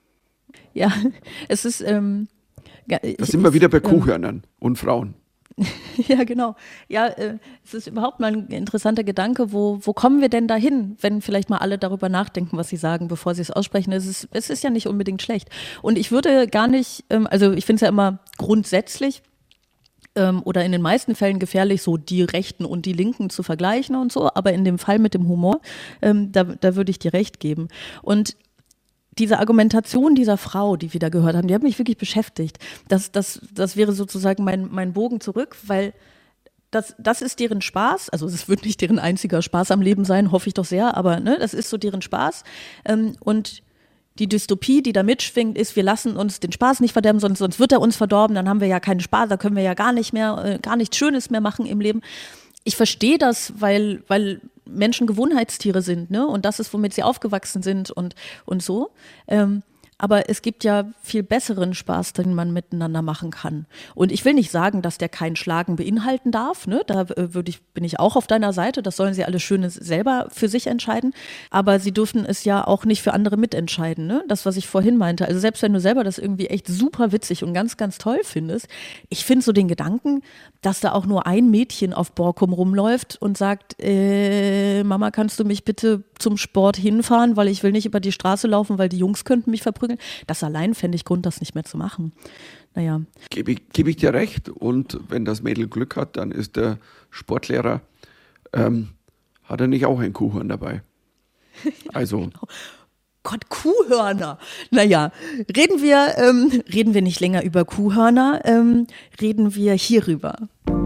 Ja, es ist, ähm, da sind wir wieder bei Kuhhörnern ähm, und Frauen. Ja, genau. Ja, äh, es ist überhaupt mal ein interessanter Gedanke, wo, wo kommen wir denn dahin, wenn vielleicht mal alle darüber nachdenken, was sie sagen, bevor sie es aussprechen. Es ist, es ist ja nicht unbedingt schlecht. Und ich würde gar nicht, ähm, also ich finde es ja immer grundsätzlich ähm, oder in den meisten Fällen gefährlich, so die Rechten und die Linken zu vergleichen und so, aber in dem Fall mit dem Humor, ähm, da, da würde ich dir recht geben. Und diese Argumentation dieser Frau, die wir da gehört haben, die hat mich wirklich beschäftigt. Das, das, das wäre sozusagen mein, mein Bogen zurück, weil das, das ist deren Spaß. Also es wird nicht deren einziger Spaß am Leben sein, hoffe ich doch sehr, aber ne, das ist so deren Spaß. Ähm, und Die Dystopie, die da mitschwingt, ist, wir lassen uns den Spaß nicht verderben, sonst, sonst wird er uns verdorben, dann haben wir ja keinen Spaß, da können wir ja gar nicht mehr, äh, gar nichts Schönes mehr machen im Leben. Ich verstehe das, weil, weil Menschen Gewohnheitstiere sind, ne? Und das ist, womit sie aufgewachsen sind und, und so. Ähm, Aber es gibt ja viel besseren Spaß, den man miteinander machen kann. Und ich will nicht sagen, dass der kein Schlagen beinhalten darf. Ne? Da äh, würde ich, bin ich auch auf deiner Seite. Das sollen sie alles Schönes selber für sich entscheiden. Aber sie dürfen es ja auch nicht für andere mitentscheiden. Ne? Das, was ich vorhin meinte. Also selbst wenn du selber das irgendwie echt super witzig und ganz, ganz toll findest. Ich finde so den Gedanken, dass da auch nur ein Mädchen auf Borkum rumläuft und sagt, äh, Mama, kannst du mich bitte zum Sport hinfahren, weil ich will nicht über die Straße laufen, weil die Jungs könnten mich verprügeln. Das allein fände ich Grund, das nicht mehr zu machen. Naja. Gebe ich, gebe ich dir recht. Und wenn das Mädel Glück hat, dann ist der Sportlehrer, ähm, hat er nicht auch ein Kuhhorn dabei? Also. Genau. Gott, Kuhhörner. Naja, reden wir, ähm, reden wir nicht länger über Kuhhörner, ähm, reden wir hierüber.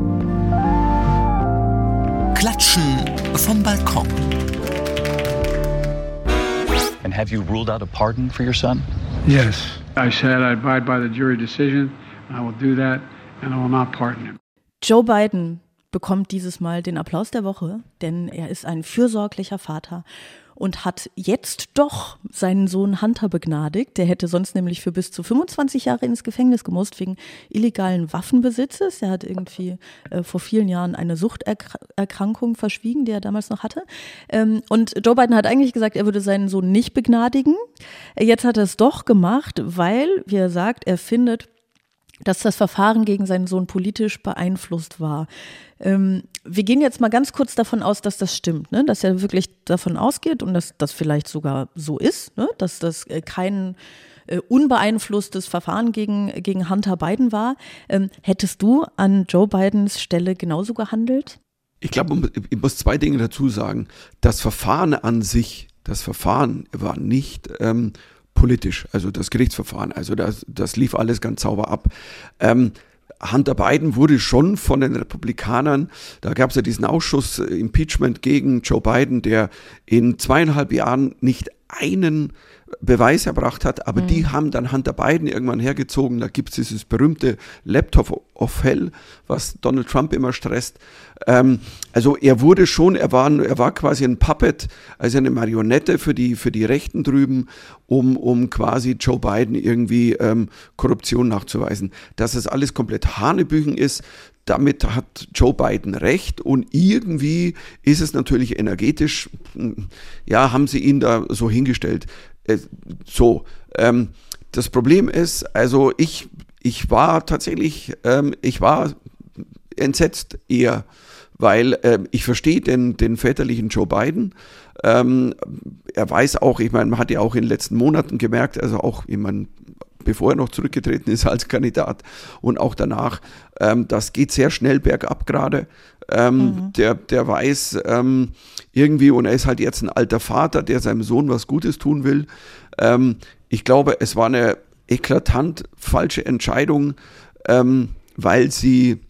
Klatschen vom Balkon. And have you ruled out a pardon for your son? Yes. I said I abide by the jury decision. I will do that and I will not pardon him. Joe Biden bekommt dieses Mal den Applaus der Woche, denn er ist ein fürsorglicher Vater und hat jetzt doch seinen Sohn Hunter begnadigt. Der hätte sonst nämlich für bis zu fünfundzwanzig Jahre ins Gefängnis gemusst wegen illegalen Waffenbesitzes. Er hat irgendwie äh, vor vielen Jahren eine Suchterkrankung verschwiegen, die er damals noch hatte. Ähm, und Joe Biden hat eigentlich gesagt, er würde seinen Sohn nicht begnadigen. Jetzt hat er es doch gemacht, weil, wie er sagt, er findet, dass das Verfahren gegen seinen Sohn politisch beeinflusst war. Ähm, wir gehen jetzt mal ganz kurz davon aus, dass das stimmt, ne? Dass er wirklich davon ausgeht und dass das vielleicht sogar so ist, ne? Dass das äh, kein äh, unbeeinflusstes Verfahren gegen, gegen Hunter Biden war. Ähm, hättest du an Joe Bidens Stelle genauso gehandelt? Ich glaube, ich muss zwei Dinge dazu sagen. Das Verfahren an sich, das Verfahren war nicht ähm, politisch, also das Gerichtsverfahren, also das, das lief alles ganz sauber ab. Ähm, Hunter Biden wurde schon von den Republikanern, da gab es ja diesen Ausschuss äh, Impeachment gegen Joe Biden, der in zweieinhalb Jahren nicht einen Beweis erbracht hat, aber mhm. die haben dann Hunter Biden irgendwann hergezogen. Da gibt es dieses berühmte Laptop of Hell, was Donald Trump immer stresst. Ähm, also er wurde schon, er war, er war quasi ein Puppet, also eine Marionette für die, für die Rechten drüben, um, um quasi Joe Biden irgendwie ähm, Korruption nachzuweisen. Dass es alles komplett Hanebüchen ist, damit hat Joe Biden recht und irgendwie ist es natürlich energetisch, ja, haben sie ihn da so hingestellt. Äh, so, ähm, das Problem ist, also ich, ich war tatsächlich, ähm, ich war entsetzt eher, weil ähm, ich verstehe den, den väterlichen Joe Biden. Ähm, er weiß auch, ich meine, man hat ja auch in den letzten Monaten gemerkt, also auch, ich meine, bevor er noch zurückgetreten ist als Kandidat und auch danach, ähm, das geht sehr schnell bergab gerade. Ähm, mhm. der, der weiß ähm, irgendwie, und er ist halt jetzt ein alter Vater, der seinem Sohn was Gutes tun will. Ähm, ich glaube, es war eine eklatant falsche Entscheidung, ähm, weil sie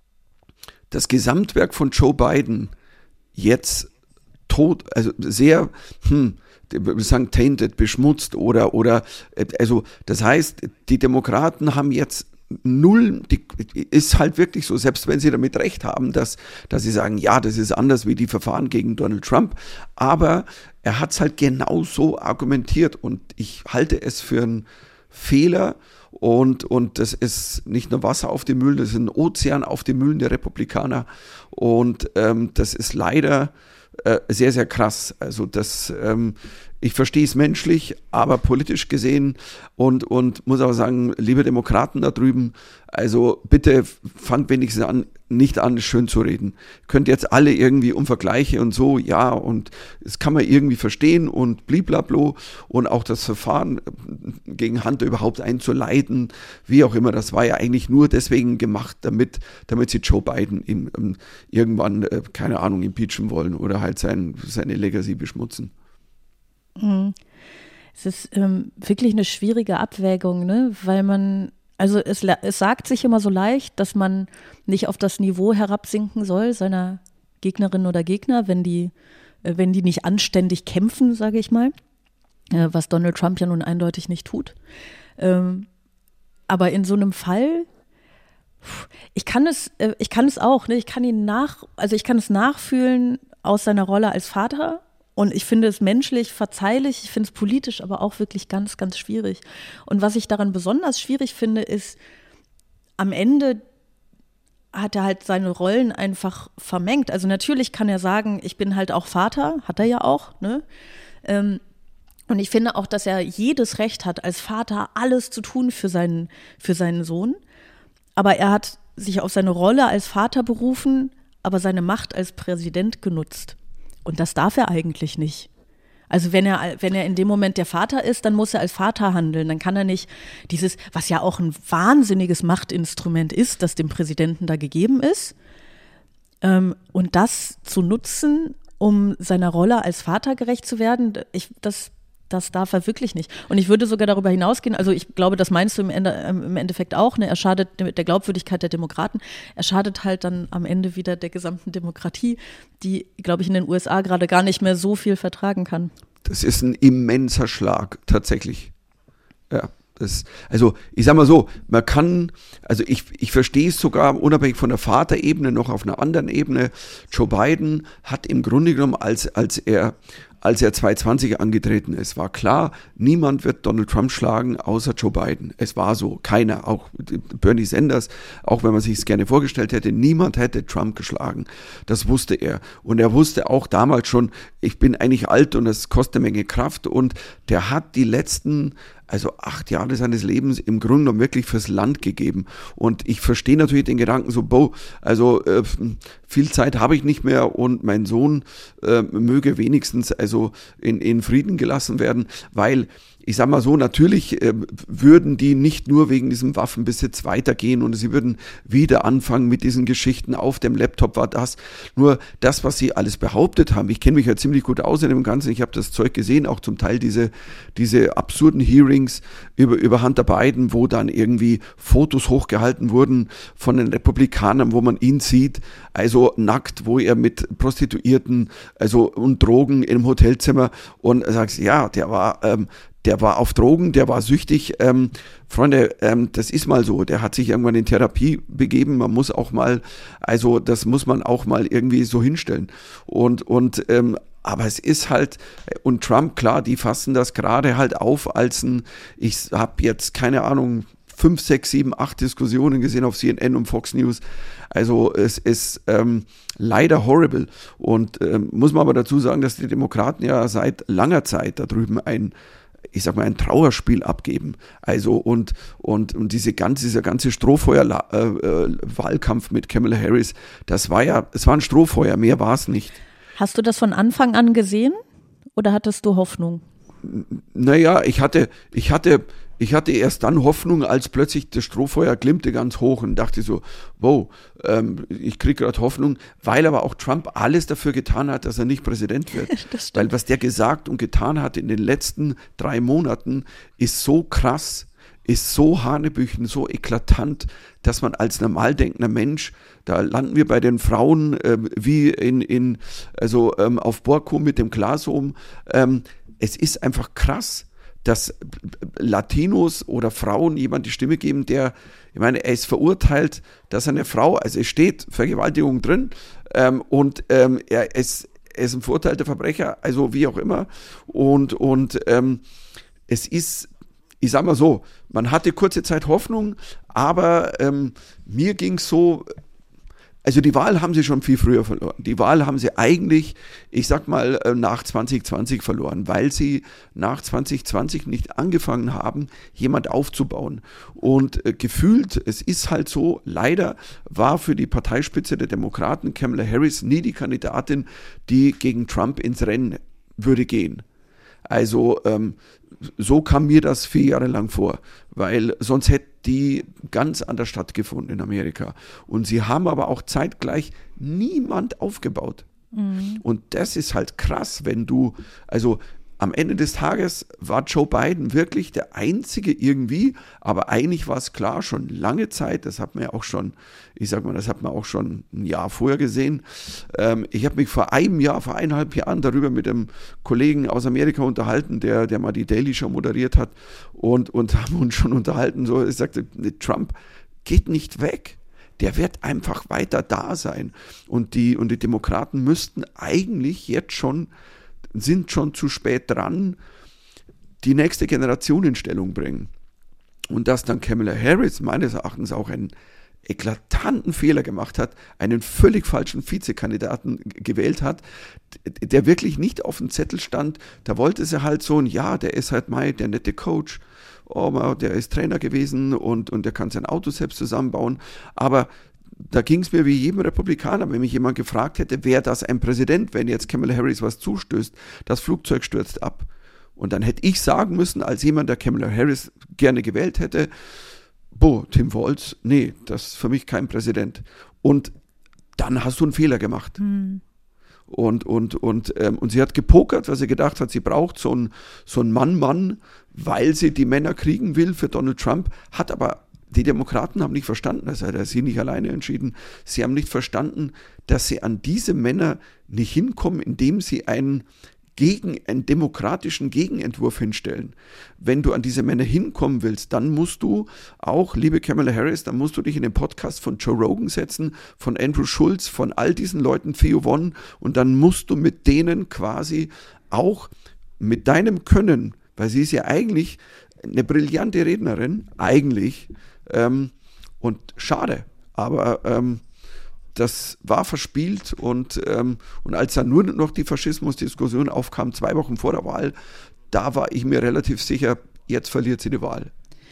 das Gesamtwerk von Joe Biden jetzt tot, also sehr, hm, wir sagen tainted, beschmutzt oder, oder, also das heißt, die Demokraten haben jetzt null, die, ist halt wirklich so, selbst wenn sie damit recht haben, dass, dass sie sagen, ja, das ist anders wie die Verfahren gegen Donald Trump, aber er hat es halt genau so argumentiert und ich halte es für einen Fehler und, und das ist nicht nur Wasser auf die Mühlen, das ist ein Ozean auf die Mühlen der Republikaner und ähm, das ist leider äh, sehr, sehr krass. Also das, ähm, ich verstehe es menschlich, aber politisch gesehen und, und muss auch sagen, liebe Demokraten da drüben, also bitte fangt wenigstens an, nicht an, schön zu reden. Könnt jetzt alle irgendwie um Vergleiche und so, ja, und das kann man irgendwie verstehen und bliblablo und auch das Verfahren gegen Hunter überhaupt einzuleiten, wie auch immer, das war ja eigentlich nur deswegen gemacht, damit, damit sie Joe Biden im, im, irgendwann, äh, keine Ahnung, impeachen wollen oder halt sein, seine Legacy beschmutzen. Es ist ähm, wirklich eine schwierige Abwägung, ne? Weil man, also es, es sagt sich immer so leicht, dass man nicht auf das Niveau herabsinken soll seiner Gegnerinnen oder Gegner, wenn die, äh, wenn die nicht anständig kämpfen, sage ich mal. äh, was Donald Trump ja nun eindeutig nicht tut. Ähm, aber in so einem Fall, ich kann es, äh, ich kann es auch, ne? Ich kann ihn nach, also ich kann es nachfühlen aus seiner Rolle als Vater. Und ich finde es menschlich verzeihlich, ich finde es politisch aber auch wirklich ganz, ganz schwierig. Und was ich daran besonders schwierig finde, ist, am Ende hat er halt seine Rollen einfach vermengt. Also natürlich kann er sagen, ich bin halt auch Vater, hat er ja auch, ne? Ähm, und ich finde auch, dass er jedes Recht hat, als Vater alles zu tun für seinen, für seinen Sohn. Aber er hat sich auf seine Rolle als Vater berufen, aber seine Macht als Präsident genutzt. Und das darf er eigentlich nicht. Also wenn er, wenn er in dem Moment der Vater ist, dann muss er als Vater handeln. Dann kann er nicht dieses, was ja auch ein wahnsinniges Machtinstrument ist, das dem Präsidenten da gegeben ist, ähm, und das zu nutzen, um seiner Rolle als Vater gerecht zu werden, ich, das, das darf er wirklich nicht. Und ich würde sogar darüber hinausgehen, also ich glaube, das meinst du im, Ende, im Endeffekt auch, ne? Er schadet der Glaubwürdigkeit der Demokraten, er schadet halt dann am Ende wieder der gesamten Demokratie, die, glaube ich, in den U S A gerade gar nicht mehr so viel vertragen kann. Das ist ein immenser Schlag, tatsächlich. Ja, das, also ich sag mal so, man kann, also ich, ich verstehe es sogar unabhängig von der Vaterebene noch auf einer anderen Ebene. Joe Biden hat im Grunde genommen, als, als er Als er zwanzig zwanzig angetreten ist, war klar, niemand wird Donald Trump schlagen, außer Joe Biden. Es war so, keiner, auch Bernie Sanders, auch wenn man sich es gerne vorgestellt hätte, niemand hätte Trump geschlagen. Das wusste er. Und er wusste auch damals schon, ich bin eigentlich alt und das kostet eine Menge Kraft. Und der hat die letzten, also acht Jahre seines Lebens im Grunde genommen wirklich fürs Land gegeben. Und ich verstehe natürlich den Gedanken so, Bo, also äh, viel Zeit habe ich nicht mehr und mein Sohn äh, möge wenigstens also in, in Frieden gelassen werden, weil ich sag mal so, natürlich äh, würden die nicht nur wegen diesem Waffenbesitz weitergehen und sie würden wieder anfangen mit diesen Geschichten, auf dem Laptop war das. Nur das, was sie alles behauptet haben, ich kenne mich ja ziemlich gut aus in dem Ganzen, ich habe das Zeug gesehen, auch zum Teil diese, diese absurden Hearings über, über Hunter Biden, wo dann irgendwie Fotos hochgehalten wurden von den Republikanern, wo man ihn sieht, also nackt, wo er mit Prostituierten also und Drogen im Hotelzimmer und sagst, ja, der war ähm, Der war auf Drogen, der war süchtig. Ähm, Freunde, ähm, das ist mal so. Der hat sich irgendwann in Therapie begeben. Man muss auch mal, also das muss man auch mal irgendwie so hinstellen. Und, und ähm, aber es ist halt, und Trump, klar, die fassen das gerade halt auf als ein, ich habe jetzt keine Ahnung, fünf, sechs, sieben, acht Diskussionen gesehen auf C N N und Fox News. Also es ist ähm, leider horrible. Und ähm, muss man aber dazu sagen, dass die Demokraten ja seit langer Zeit da drüben ein ich sag mal, ein Trauerspiel abgeben. Also und, und, und diese ganze, dieser ganze Strohfeuer-Wahlkampf äh, mit Kamala Harris, das war ja, es war ein Strohfeuer, mehr war es nicht. Hast du das von Anfang an gesehen oder hattest du Hoffnung? Naja, ich hatte, ich hatte, ich hatte erst dann Hoffnung, als plötzlich das Strohfeuer glimmte ganz hoch und dachte so, wow, ähm, ich kriege gerade Hoffnung, weil aber auch Trump alles dafür getan hat, dass er nicht Präsident wird. Weil was der gesagt und getan hat in den letzten drei Monaten ist so krass, ist so hanebüchen, so eklatant, dass man als normal denkender Mensch, da landen wir bei den Frauen äh, wie in, in also ähm, auf Borkum mit dem Glasom, ähm, es ist einfach krass, dass Latinos oder Frauen jemand die Stimme geben, der, ich meine, er ist verurteilt, dass eine Frau, also es steht Vergewaltigung drin ähm, und ähm, er, ist, er ist ein verurteilter Verbrecher, also wie auch immer und, und ähm, es ist, ich sag mal so, man hatte kurze Zeit Hoffnung, aber ähm, mir ging es so, also die Wahl haben sie schon viel früher verloren. Die Wahl haben sie eigentlich, ich sag mal, nach zwanzig zwanzig verloren, weil sie nach zwanzig zwanzig nicht angefangen haben, jemand aufzubauen. Und äh, gefühlt, es ist halt so, leider war für die Parteispitze der Demokraten Kamala Harris nie die Kandidatin, die gegen Trump ins Rennen würde gehen. Also ähm, so kam mir das vier Jahre lang vor, weil sonst hätte die ganz anders stattgefunden in Amerika. Und sie haben aber auch zeitgleich niemand aufgebaut. Mhm. Und das ist halt krass, wenn du, also am Ende des Tages war Joe Biden wirklich der Einzige irgendwie, aber eigentlich war es klar, schon lange Zeit, das hat man ja auch schon, ich sag mal, das hat man auch schon ein Jahr vorher gesehen. Ähm, ich habe mich vor einem Jahr, vor eineinhalb Jahren darüber mit einem Kollegen aus Amerika unterhalten, der, der mal die Daily Show moderiert hat und, und haben uns schon unterhalten, so, ich sagte, Trump geht nicht weg. Der wird einfach weiter da sein. Und die, und die Demokraten müssten eigentlich jetzt schon, sind schon zu spät dran, die nächste Generation in Stellung bringen. Und dass dann Kamala Harris meines Erachtens auch einen eklatanten Fehler gemacht hat, einen völlig falschen Vizekandidaten gewählt hat, der wirklich nicht auf dem Zettel stand. Da wollte sie halt so ein, ja, der ist halt mal der nette Coach, oh, der ist Trainer gewesen und, und der kann sein Auto selbst zusammenbauen. Aber da ging es mir wie jedem Republikaner, wenn mich jemand gefragt hätte, wäre das ein Präsident, wenn jetzt Kamala Harris was zustößt, das Flugzeug stürzt ab. Und dann hätte ich sagen müssen, als jemand, der Kamala Harris gerne gewählt hätte, boah, Tim Walz, nee, das ist für mich kein Präsident. Und dann hast du einen Fehler gemacht. Mhm. Und, und, und, ähm, und sie hat gepokert, weil sie gedacht hat, sie braucht so einen so einen Mann-Mann, weil sie die Männer kriegen will für Donald Trump, hat aber, die Demokraten haben nicht verstanden, das hat er sie nicht alleine entschieden, sie haben nicht verstanden, dass sie an diese Männer nicht hinkommen, indem sie einen gegen einen demokratischen Gegenentwurf hinstellen. Wenn du an diese Männer hinkommen willst, dann musst du auch, liebe Kamala Harris, dann musst du dich in den Podcast von Joe Rogan setzen, von Andrew Schulz, von all diesen Leuten, Theo Von, und dann musst du mit denen quasi auch mit deinem Können, weil sie ist ja eigentlich eine brillante Rednerin, eigentlich, ähm, und schade, aber ähm, das war verspielt und, ähm, und als dann nur noch die Faschismusdiskussion aufkam, zwei Wochen vor der Wahl, da war ich mir relativ sicher, jetzt verliert sie die Wahl.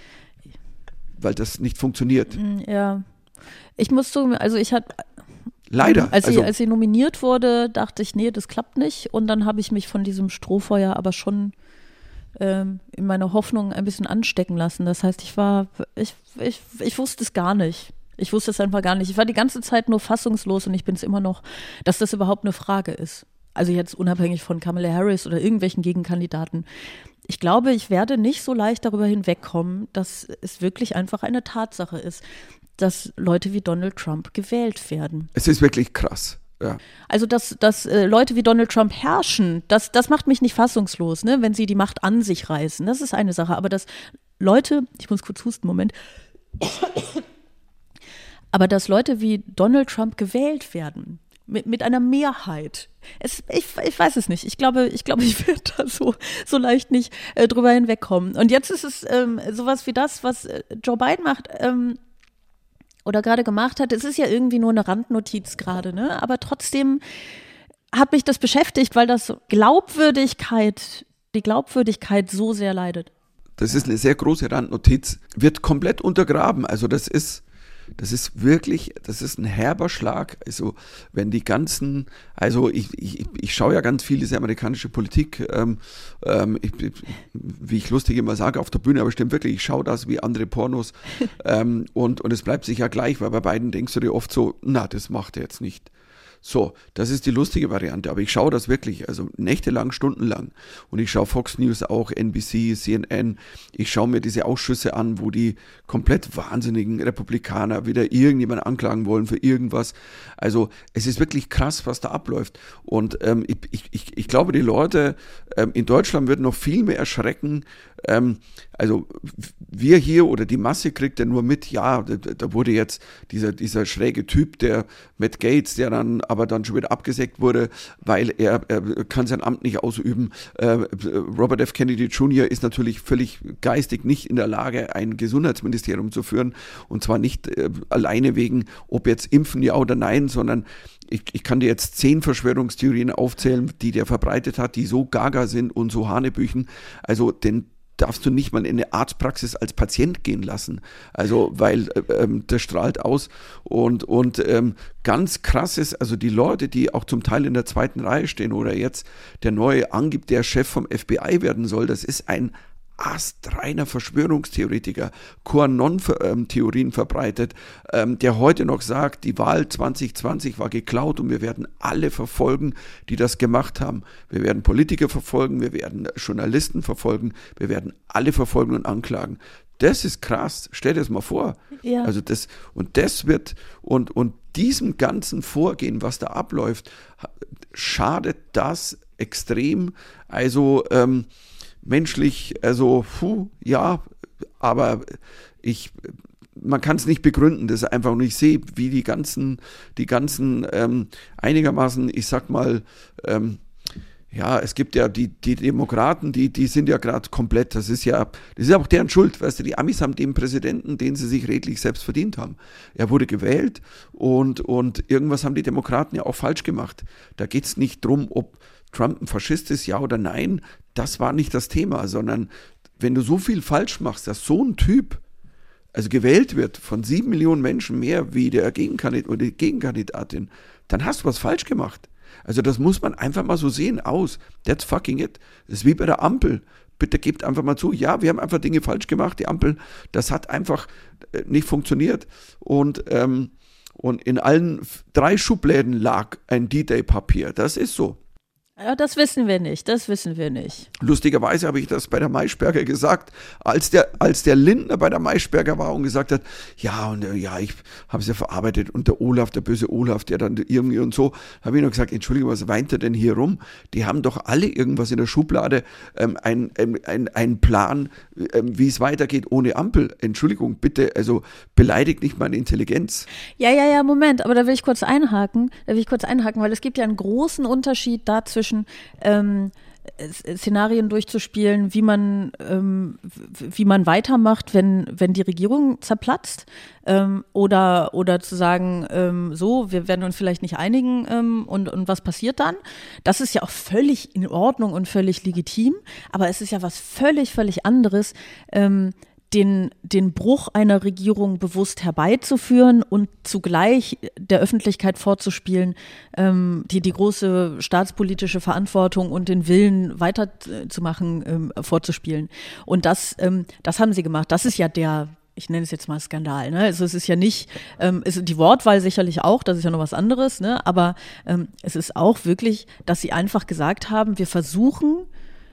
Weil das nicht funktioniert. Ja, ich muss so, also ich hatte, leider. Als, also, sie, als sie nominiert wurde, dachte ich, nee, das klappt nicht. Und dann habe ich mich von diesem Strohfeuer aber schon ähm, in meiner Hoffnung ein bisschen anstecken lassen. Das heißt, ich war, ich, ich, ich wusste es gar nicht. Ich wusste es einfach gar nicht. Ich war die ganze Zeit nur fassungslos und ich bin es immer noch, dass das überhaupt eine Frage ist. Also jetzt unabhängig von Kamala Harris oder irgendwelchen Gegenkandidaten. Ich glaube, ich werde nicht so leicht darüber hinwegkommen, dass es wirklich einfach eine Tatsache ist, dass Leute wie Donald Trump gewählt werden. Es ist wirklich krass. Ja. Also, dass, dass äh, Leute wie Donald Trump herrschen, das, das macht mich nicht fassungslos, ne? Wenn sie die Macht an sich reißen. Das ist eine Sache. Aber dass Leute, ich muss kurz husten, Moment. Aber dass Leute wie Donald Trump gewählt werden, mit, mit einer Mehrheit, es, ich, ich weiß es nicht. Ich glaube, ich, glaube, ich werde da so, so leicht nicht äh, drüber hinwegkommen. Und jetzt ist es ähm, sowas wie das, was äh, Joe Biden macht ähm, oder gerade gemacht hat. Es ist ja irgendwie nur eine Randnotiz gerade, ne? Aber trotzdem hat mich das beschäftigt, weil das Glaubwürdigkeit, die Glaubwürdigkeit so sehr leidet. Das ist eine sehr große Randnotiz, wird komplett untergraben. Also das ist Das ist wirklich, das ist ein herber Schlag. Also wenn die ganzen, also ich, ich, ich schaue ja ganz viel diese amerikanische Politik, ähm, ähm, ich, wie ich lustig immer sage auf der Bühne, aber stimmt wirklich, ich schaue das wie andere Pornos ähm, und, und es bleibt sicher gleich, weil bei beiden denkst du dir oft so, na, das macht er jetzt nicht. So, das ist die lustige Variante, aber ich schaue das wirklich, also nächtelang, stundenlang, und ich schaue Fox News auch, N B C, C N N, ich schaue mir diese Ausschüsse an, wo die komplett wahnsinnigen Republikaner wieder irgendjemanden anklagen wollen für irgendwas. Also es ist wirklich krass, was da abläuft, und ähm, ich, ich, ich glaube, die Leute ähm, in Deutschland würden noch viel mehr erschrecken. Ähm, also wir hier oder die Masse kriegt ja nur mit, ja, da, da wurde jetzt dieser, dieser schräge Typ, der Matt Gaetz, der dann aber dann schon wieder abgesägt wurde, weil er, er kann sein Amt nicht ausüben. Äh, Robert F. Kennedy Junior ist natürlich völlig geistig nicht in der Lage, ein Gesundheitsministerium zu führen, und zwar nicht äh, alleine wegen, ob jetzt impfen ja oder nein, sondern ich, ich kann dir jetzt zehn Verschwörungstheorien aufzählen, die der verbreitet hat, die so gaga sind und so hanebüchen. Also den darfst du nicht mal in eine Arztpraxis als Patient gehen lassen. Also, weil ähm, das strahlt aus. Und, und ähm, ganz krass ist, also die Leute, die auch zum Teil in der zweiten Reihe stehen oder jetzt der neue angibt, der Chef vom F B I werden soll, das ist ein astreiner Verschwörungstheoretiker, QAnon-Theorien verbreitet, ähm, der heute noch sagt, die Wahl zwanzig zwanzig war geklaut und wir werden alle verfolgen, die das gemacht haben. Wir werden Politiker verfolgen, wir werden Journalisten verfolgen, wir werden alle verfolgen und anklagen. Das ist krass, stell dir das mal vor. Ja. Also das, und das wird, und, und diesem ganzen Vorgehen, was da abläuft, schadet das extrem, also ähm, menschlich, also puh, ja, aber ich, man kann es nicht begründen, das einfach nicht sehe, wie die ganzen, die ganzen ähm, einigermaßen, ich sag mal, ähm, ja, es gibt ja die, die Demokraten, die, die sind ja gerade komplett, das ist ja, das ist ja auch deren Schuld, weißt du, die Amis haben den Präsidenten, den sie sich redlich selbst verdient haben. Er wurde gewählt und, und irgendwas haben die Demokraten ja auch falsch gemacht. Da geht es nicht drum, ob Trump ein Faschist ist, ja oder nein, das war nicht das Thema, sondern wenn du so viel falsch machst, dass so ein Typ also gewählt wird von sieben Millionen Menschen mehr wie der Gegenkandidat oder die Gegenkandidatin, dann hast du was falsch gemacht. Also das muss man einfach mal so sehen, aus. That's fucking it. Das ist wie bei der Ampel. Bitte gebt einfach mal zu, ja, wir haben einfach Dinge falsch gemacht. Die Ampel, das hat einfach nicht funktioniert. Und, ähm, und in allen drei Schubläden lag ein D-Day-Papier. Das ist so. Ja, das wissen wir nicht, das wissen wir nicht. Lustigerweise habe ich das bei der Maischberger gesagt, als der, als der Lindner bei der Maischberger war und gesagt hat, ja, und äh, ja, ich habe es ja verarbeitet und der Olaf, der böse Olaf, der dann irgendwie und so, habe ich noch gesagt, Entschuldigung, was weint er denn hier rum? Die haben doch alle irgendwas in der Schublade, ähm, ein, ein, ein, ein Plan, ähm, wie es weitergeht ohne Ampel. Entschuldigung, bitte, also beleidigt nicht meine Intelligenz. Ja, ja, ja, Moment, aber da will ich kurz einhaken, da will ich kurz einhaken, weil es gibt ja einen großen Unterschied dazwischen, Ähm, Szenarien durchzuspielen, wie man, ähm, wie man weitermacht, wenn, wenn die Regierung zerplatzt, ähm, oder, oder zu sagen, ähm, so, wir werden uns vielleicht nicht einigen, ähm, und, und was passiert dann? Das ist ja auch völlig in Ordnung und völlig legitim, aber es ist ja was völlig, völlig anderes, ähm, Den, den Bruch einer Regierung bewusst herbeizuführen und zugleich der Öffentlichkeit vorzuspielen, ähm, die die große staatspolitische Verantwortung und den Willen weiterzumachen ähm, vorzuspielen. Und das, ähm, das haben sie gemacht. Das ist ja der, ich nenne es jetzt mal Skandal, ne? Also es ist ja nicht, ähm, es ist die Wortwahl sicherlich auch, das ist ja noch was anderes, ne? Aber ähm, es ist auch wirklich, dass sie einfach gesagt haben, wir versuchen,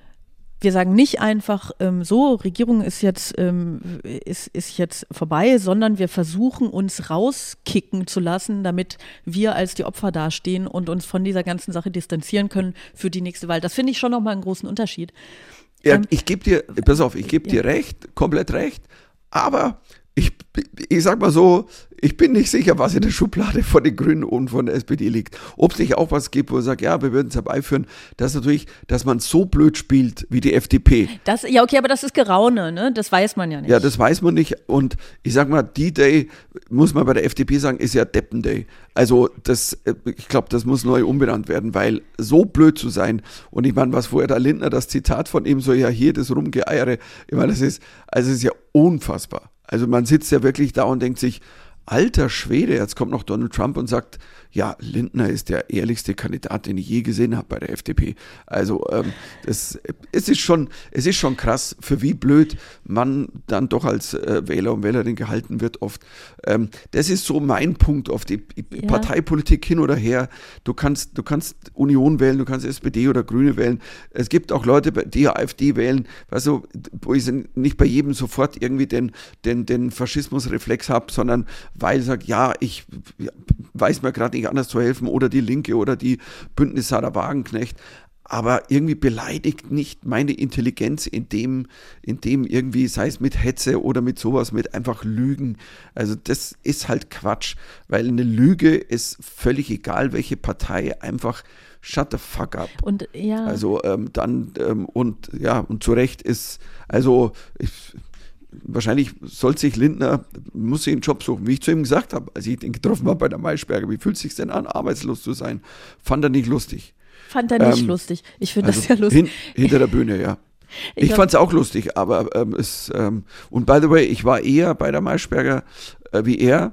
wir sagen nicht einfach ähm, so, Regierung ist jetzt, ähm, ist, ist jetzt vorbei, sondern wir versuchen, uns rauskicken zu lassen, damit wir als die Opfer dastehen und uns von dieser ganzen Sache distanzieren können für die nächste Wahl. Das finde ich schon nochmal einen großen Unterschied. Ja, ähm, ich gebe dir, pass auf, ich gebe ja. dir recht, komplett recht, aber ich, ich sag mal so, ich bin nicht sicher, was in der Schublade von den Grünen und von der S P D liegt. Ob es nicht auch was gibt, wo man sagt, ja, wir würden es herbeiführen, das ist natürlich, dass man so blöd spielt wie die F D P. Das, ja, okay, aber das ist Geraune, ne? Das weiß man ja nicht. Ja, das weiß man nicht. Und ich sag mal, D-Day, muss man bei der F D P sagen, ist ja Deppen-Day. Also das, ich glaube, das muss neu umbenannt werden, weil so blöd zu sein, und ich meine, was vorher der Lindner, das Zitat von ihm so, ja, hier das Rumgeeiere, ich meine, das ist, also es ist ja unfassbar. Also man sitzt ja wirklich da und denkt sich, alter Schwede, jetzt kommt noch Donald Trump und sagt, ja, Lindner ist der ehrlichste Kandidat, den ich je gesehen habe bei der F D P. Also ähm, das, es ist schon, es ist schon krass, für wie blöd man dann doch als äh, Wähler und Wählerin gehalten wird oft. Ähm, das ist so mein Punkt auf die ja. Parteipolitik hin oder her. Du kannst, du kannst Union wählen, du kannst S P D oder Grüne wählen. Es gibt auch Leute, die AfD wählen, also, wo ich nicht bei jedem sofort irgendwie den, den, den Faschismusreflex habe, sondern weil ich sage, ja, ich ja, weiß mir gerade nicht anders zu helfen, oder die Linke oder die Bündnis Sarah Wagenknecht, aber irgendwie beleidigt nicht meine Intelligenz, in dem, in dem irgendwie, sei es mit Hetze oder mit sowas, mit einfach Lügen. Also das ist halt Quatsch, weil eine Lüge ist völlig egal, welche Partei, einfach shut the fuck up. Und ja. Also ähm, dann ähm, und ja, und zu Recht ist, also ich, wahrscheinlich soll sich Lindner, muss sich einen Job suchen, wie ich zu ihm gesagt habe, als ich ihn getroffen habe bei der Maischberger. Wie fühlt es sich denn an, arbeitslos zu sein? Fand er nicht lustig. Fand er nicht ähm, lustig. Ich finde also das ja lustig. Hin, hinter der Bühne, ja. Ich, ich fand es auch lustig, aber ähm, es, ähm, und by the way, ich war eher bei der Maischberger äh, wie er,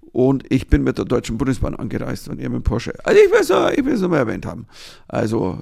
und ich bin mit der Deutschen Bundesbahn angereist und er mit dem Porsche. Also ich will es ich will's nur mal erwähnt haben. Also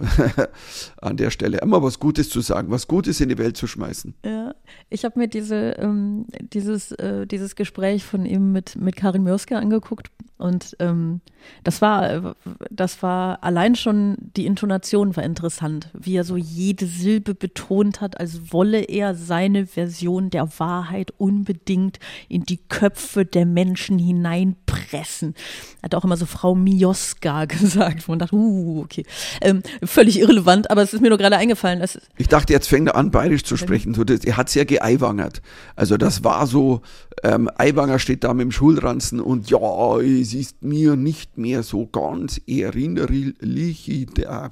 an der Stelle immer was Gutes zu sagen, was Gutes in die Welt zu schmeißen. Ja, ich habe mir diese, ähm, dieses, äh, dieses Gespräch von ihm mit, mit Karin Mürske angeguckt und ähm, das war, das war allein schon, die Intonation war interessant, wie er so jede Silbe betont hat, als wolle er seine Version der Wahrheit unbedingt in die Köpfe der Menschen hineinpressen. Er hat auch immer so Frau Mioska gesagt, wo man dachte, uh, okay, ähm, völlig irrelevant, aber es ist mir nur gerade eingefallen. Dass ich dachte, jetzt fängt er an, bayerisch zu sprechen. So, das, er hat sehr geeiwangert. Also das war so, ähm, Aiwanger steht da mit dem Schulranzen und ja, es ist mir nicht mehr so ganz erinnerlich, der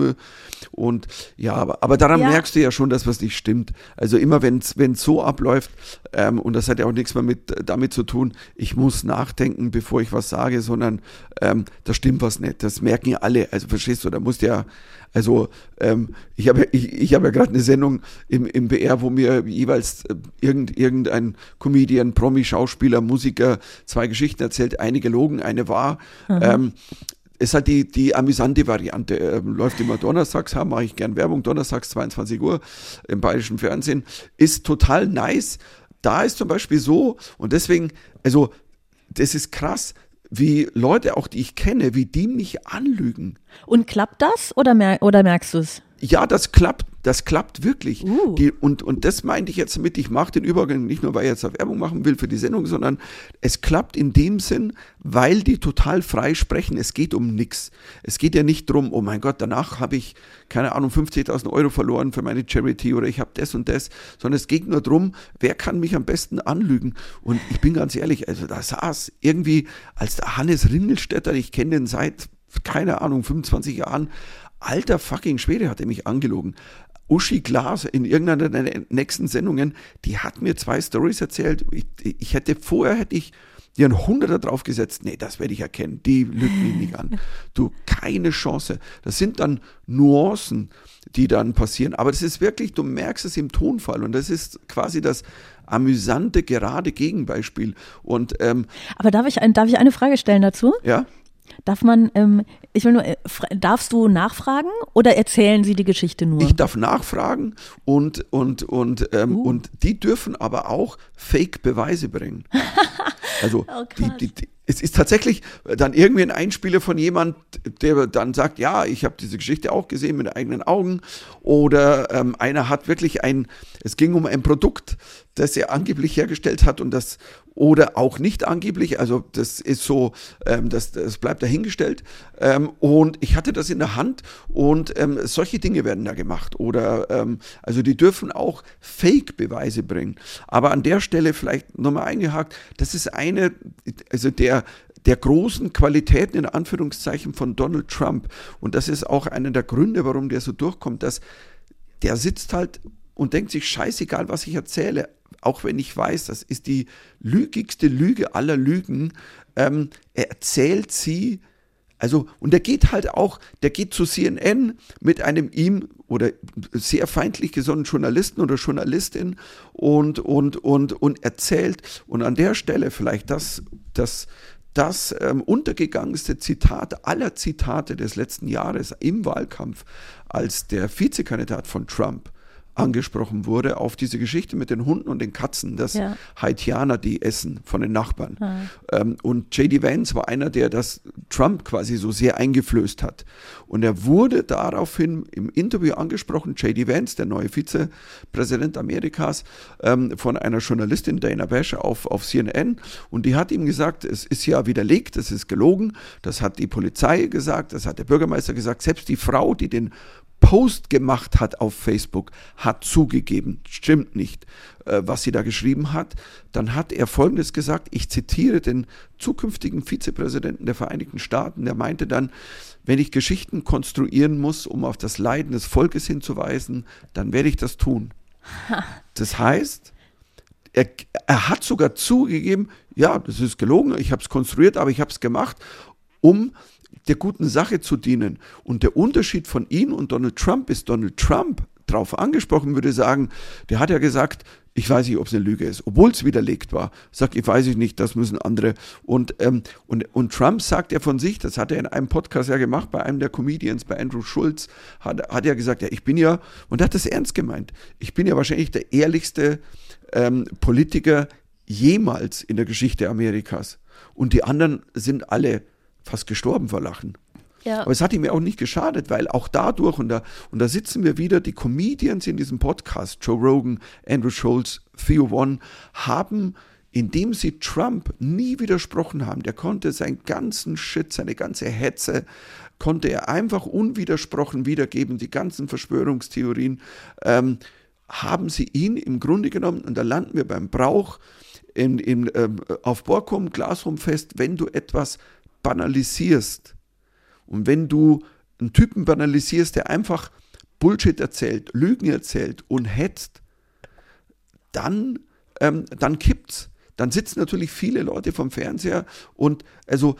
und ja, aber, aber daran ja. merkst du ja schon, dass was nicht stimmt. Also immer wenn es so abläuft, ähm, und das hat ja auch nichts mehr mit damit zu tun, ich muss nachdenken, bevor ich was sage, sondern ähm, da stimmt was nicht. Das merken ja alle. Also verstehst du, da musst du ja, also ähm, ich habe ich, ich hab ja gerade eine Sendung im, im B R, wo mir jeweils äh, irgend, irgendein Comedian, Promi, Schauspieler, Musiker zwei Geschichten erzählt, eine gelogen, eine wahr. Mhm. Ähm, ist halt die, die amüsante Variante. Ähm, läuft immer donnerstags, haben, mache ich gern Werbung, donnerstags zweiundzwanzig Uhr im bayerischen Fernsehen. Ist total nice. Da ist zum Beispiel so, und deswegen, also das ist krass, wie Leute, auch die ich kenne, wie die mich anlügen. Und klappt das oder, mer- oder merkst du es? Ja, das klappt, das klappt wirklich. Uh. Die, und, und das meinte ich jetzt damit, ich mache den Übergang nicht nur, weil ich jetzt eine Werbung machen will für die Sendung, sondern es klappt in dem Sinn, weil die total frei sprechen. Es geht um nichts. Es geht ja nicht drum, oh mein Gott, danach habe ich, keine Ahnung, fünfzigtausend Euro verloren für meine Charity oder ich habe das und das, sondern es geht nur drum, wer kann mich am besten anlügen. Und ich bin ganz ehrlich, also da saß irgendwie als der Hannes Ringelstetter, ich kenne den seit, keine Ahnung, fünfundzwanzig Jahren, alter fucking Schwede hat er mich angelogen. Uschi Glas in irgendeiner der nächsten Sendungen, die hat mir zwei Storys erzählt. Ich, ich hätte, vorher hätte ich dir einen Hunderter draufgesetzt. Nee, das werde ich erkennen. Die lügt mich nicht an. Du, keine Chance. Das sind dann Nuancen, die dann passieren. Aber das ist wirklich, du merkst es im Tonfall. Und das ist quasi das amüsante, gerade Gegenbeispiel. Und, ähm, Aber darf ich, ein, darf ich eine Frage stellen dazu? Ja. Darf man, ähm, ich will nur, äh, darfst du nachfragen oder erzählen sie die Geschichte nur? Ich darf nachfragen und, und, und, ähm, uh. und die dürfen aber auch Fake-Beweise bringen. Also oh, die, die, die, es ist tatsächlich dann irgendwie ein Einspieler von jemand, der dann sagt, ja, ich habe diese Geschichte auch gesehen mit eigenen Augen. Oder ähm, einer hat wirklich ein, es ging um ein Produkt, das er angeblich hergestellt hat und das, oder auch nicht angeblich, also das ist so, ähm, das, das bleibt dahingestellt. Ähm, und ich hatte das in der Hand und ähm, solche Dinge werden da gemacht. Oder, ähm, also die dürfen auch Fake-Beweise bringen. Aber an der Stelle vielleicht nochmal eingehakt, das ist eine, also der, der großen Qualitäten in Anführungszeichen von Donald Trump. Und das ist auch einer der Gründe, warum der so durchkommt, dass der sitzt halt und denkt sich, scheißegal, was ich erzähle, auch wenn ich weiß, das ist die lügigste Lüge aller Lügen, ähm, er erzählt sie, also, und der geht halt auch, der geht zu C N N mit einem ihm oder sehr feindlich gesonnenen Journalisten oder Journalistin und, und, und, und erzählt, und an der Stelle vielleicht das, das, das ähm, untergegangenste Zitat aller Zitate des letzten Jahres im Wahlkampf, als der Vizekandidat von Trump angesprochen wurde auf diese Geschichte mit den Hunden und den Katzen, dass ja. Haitianer die essen von den Nachbarn. Ja. Ähm, und J D Vance war einer, der das Trump quasi so sehr eingeflößt hat. Und er wurde daraufhin im Interview angesprochen, J D Vance, der neue Vizepräsident Amerikas, ähm, von einer Journalistin, Dana Bash, auf, auf C N N. Und die hat ihm gesagt, es ist ja widerlegt, es ist gelogen. Das hat die Polizei gesagt, das hat der Bürgermeister gesagt. Selbst die Frau, die den Post gemacht hat auf Facebook, hat zugegeben, stimmt nicht, äh, was sie da geschrieben hat. Dann hat er Folgendes gesagt, ich zitiere den zukünftigen Vizepräsidenten der Vereinigten Staaten, der meinte dann, wenn ich Geschichten konstruieren muss, um auf das Leiden des Volkes hinzuweisen, dann werde ich das tun. Das heißt, er, er hat sogar zugegeben, ja, das ist gelogen, ich habe es konstruiert, aber ich habe es gemacht, um der guten Sache zu dienen. Und der Unterschied von ihm und Donald Trump ist, Donald Trump darauf angesprochen würde sagen, der hat ja gesagt, ich weiß nicht, ob es eine Lüge ist, obwohl es widerlegt war. Sagt, ich weiß ich nicht, das müssen andere. Und, ähm, und, und Trump sagt ja von sich, das hat er in einem Podcast ja gemacht, bei einem der Comedians, bei Andrew Schulz, hat, hat er gesagt, ja, ich bin ja, und er hat das ernst gemeint, ich bin ja wahrscheinlich der ehrlichste ähm, Politiker jemals in der Geschichte Amerikas. Und die anderen sind alle fast gestorben vor Lachen. Ja. Aber es hat ihm ja auch nicht geschadet, weil auch dadurch, und da, und da sitzen wir wieder, die Comedians in diesem Podcast, Joe Rogan, Andrew Schulz, Theo Von, haben, indem sie Trump nie widersprochen haben, der konnte seinen ganzen Shit, seine ganze Hetze, konnte er einfach unwidersprochen wiedergeben, die ganzen Verschwörungstheorien, ähm, haben sie ihn im Grunde genommen, und da landen wir beim Brauch, in, in, ähm, auf Borkum, Glasrum fest, wenn du etwas banalisierst, und wenn du einen Typen banalisierst, der einfach Bullshit erzählt, Lügen erzählt und hetzt, dann, ähm, dann kippt's. Dann sitzen natürlich viele Leute vom Fernseher und also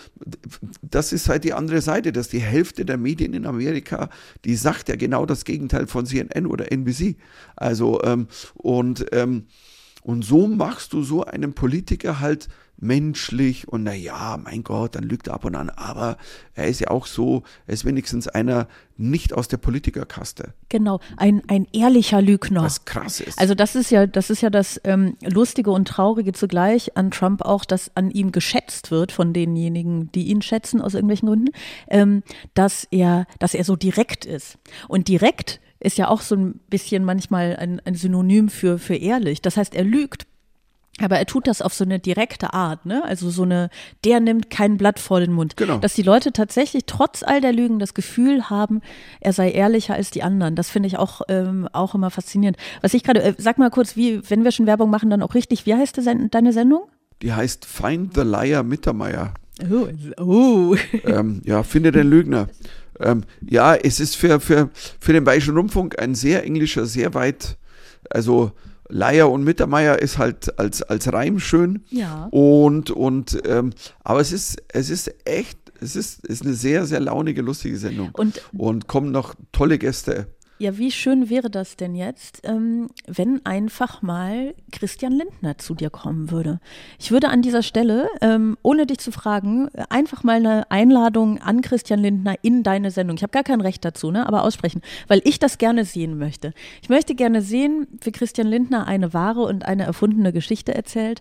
das ist halt die andere Seite, dass die Hälfte der Medien in Amerika, die sagt ja genau das Gegenteil von C N N oder N B C. Also ähm, und, ähm, und so machst du so einen Politiker halt menschlich und naja, mein Gott, dann lügt er ab und an, aber er ist ja auch so, er ist wenigstens einer nicht aus der Politikerkaste. Genau, ein, ein ehrlicher Lügner. Was krass ist. Also das ist ja, das ist ja das ähm, Lustige und Traurige zugleich an Trump auch, dass an ihm geschätzt wird von denjenigen, die ihn schätzen aus irgendwelchen Gründen, ähm, dass er, dass er so direkt ist. Und direkt ist ja auch so ein bisschen manchmal ein, ein Synonym für, für ehrlich. Das heißt, er lügt. Aber er tut das auf so eine direkte Art, ne? Also so eine, der nimmt kein Blatt vor den Mund. Genau. Dass die Leute tatsächlich trotz all der Lügen das Gefühl haben, er sei ehrlicher als die anderen. Das finde ich auch, ähm, auch immer faszinierend. Was ich gerade, äh, sag mal kurz, wie, wenn wir schon Werbung machen, dann auch richtig, wie heißt die, deine Sendung? Die heißt Find the Liar Mittermeier. Oh, oh. Ähm, ja, finde den Lügner. Ähm, ja, es ist für, für, für den Bayerischen Rundfunk ein sehr englischer, sehr weit, also Leier und Mittermeier ist halt als, als Reim schön. Ja. Und, und ähm, aber es ist, es ist echt, es ist, ist eine sehr, sehr launige, lustige Sendung. Und, und kommen noch tolle Gäste. Ja, wie schön wäre das denn jetzt, ähm, wenn einfach mal Christian Lindner zu dir kommen würde? Ich würde an dieser Stelle, ähm, ohne dich zu fragen, einfach mal eine Einladung an Christian Lindner in deine Sendung. Ich habe gar kein Recht dazu, ne, aber aussprechen, weil ich das gerne sehen möchte. Ich möchte gerne sehen, wie Christian Lindner eine wahre und eine erfundene Geschichte erzählt.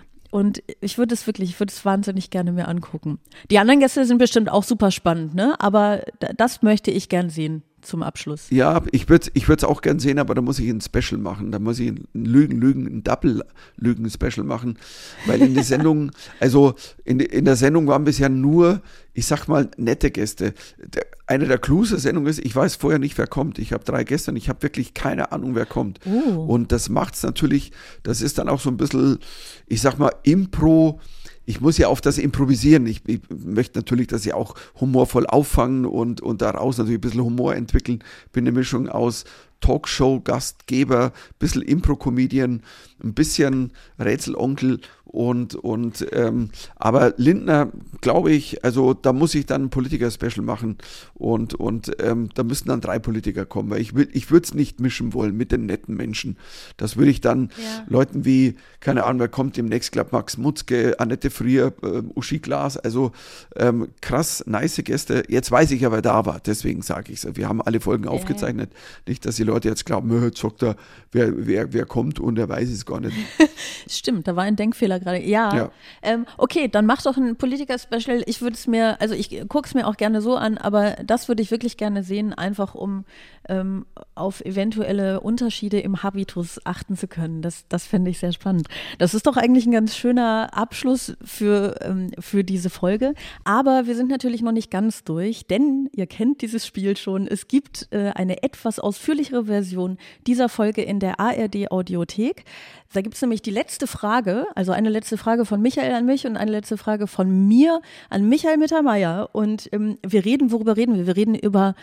Und ich würde es wirklich, ich würde es wahnsinnig gerne mir angucken. Die anderen Gäste sind bestimmt auch super spannend, ne? Aber das möchte ich gern sehen zum Abschluss. Ja, ich würde ich würde es auch gern sehen, aber da muss ich ein Special machen. Da muss ich ein Lügen, Lügen, ein Double-Lügen-Special machen. Weil in der Sendung, also in, in der Sendung waren bisher nur, ich sag mal, nette Gäste. Der, eine der Clues der Sendung ist, ich weiß vorher nicht, wer kommt. Ich habe drei Gäste und ich habe wirklich keine Ahnung, wer kommt. Oh. Und das macht es natürlich, das ist dann auch so ein bisschen, ich sag mal, Impro. Ich muss ja auf das improvisieren. Ich, ich möchte natürlich, dass sie auch humorvoll auffangen und, und daraus natürlich ein bisschen Humor entwickeln. Bin eine Mischung aus Talkshow-Gastgeber, ein bisschen Impro-Comedian, ein bisschen Rätselonkel und, und ähm, aber Lindner, glaube ich, also da muss ich dann ein Politiker-Special machen und, und ähm, da müssten dann drei Politiker kommen, weil ich will, ich würde es nicht mischen wollen mit den netten Menschen. Das würde ich dann ja. Leuten wie, keine Ahnung, wer kommt demnächst, glaube Max Mutzke, Annette Frier, äh, Uschi Glas, also ähm, krass, nice Gäste. Jetzt weiß ich ja, wer da war, deswegen sage ich es. Wir haben alle Folgen ja. aufgezeichnet. Nicht, dass die Leute jetzt glauben, jetzt sagt er, wer, wer, wer kommt und er weiß es gar nicht. Stimmt, da war ein Denkfehler gerade. Ja. ja. Ähm, okay, dann mach doch ein Politiker-Special. Ich würde es mir, also ich gucke es mir auch gerne so an, aber das würde ich wirklich gerne sehen, einfach um ähm, auf eventuelle Unterschiede im Habitus achten zu können. Das, das fände ich sehr spannend. Das ist doch eigentlich ein ganz schöner Abschluss für, ähm, für diese Folge. Aber wir sind natürlich noch nicht ganz durch, denn ihr kennt dieses Spiel schon. Es gibt äh, eine etwas ausführlichere Version dieser Folge in der A R D-Audiothek. Da gibt es nämlich die letzte Frage, also eine letzte Frage von Michael an mich und eine letzte Frage von mir an Michael Mittermeier. Und ähm, wir reden, worüber reden wir? Wir reden über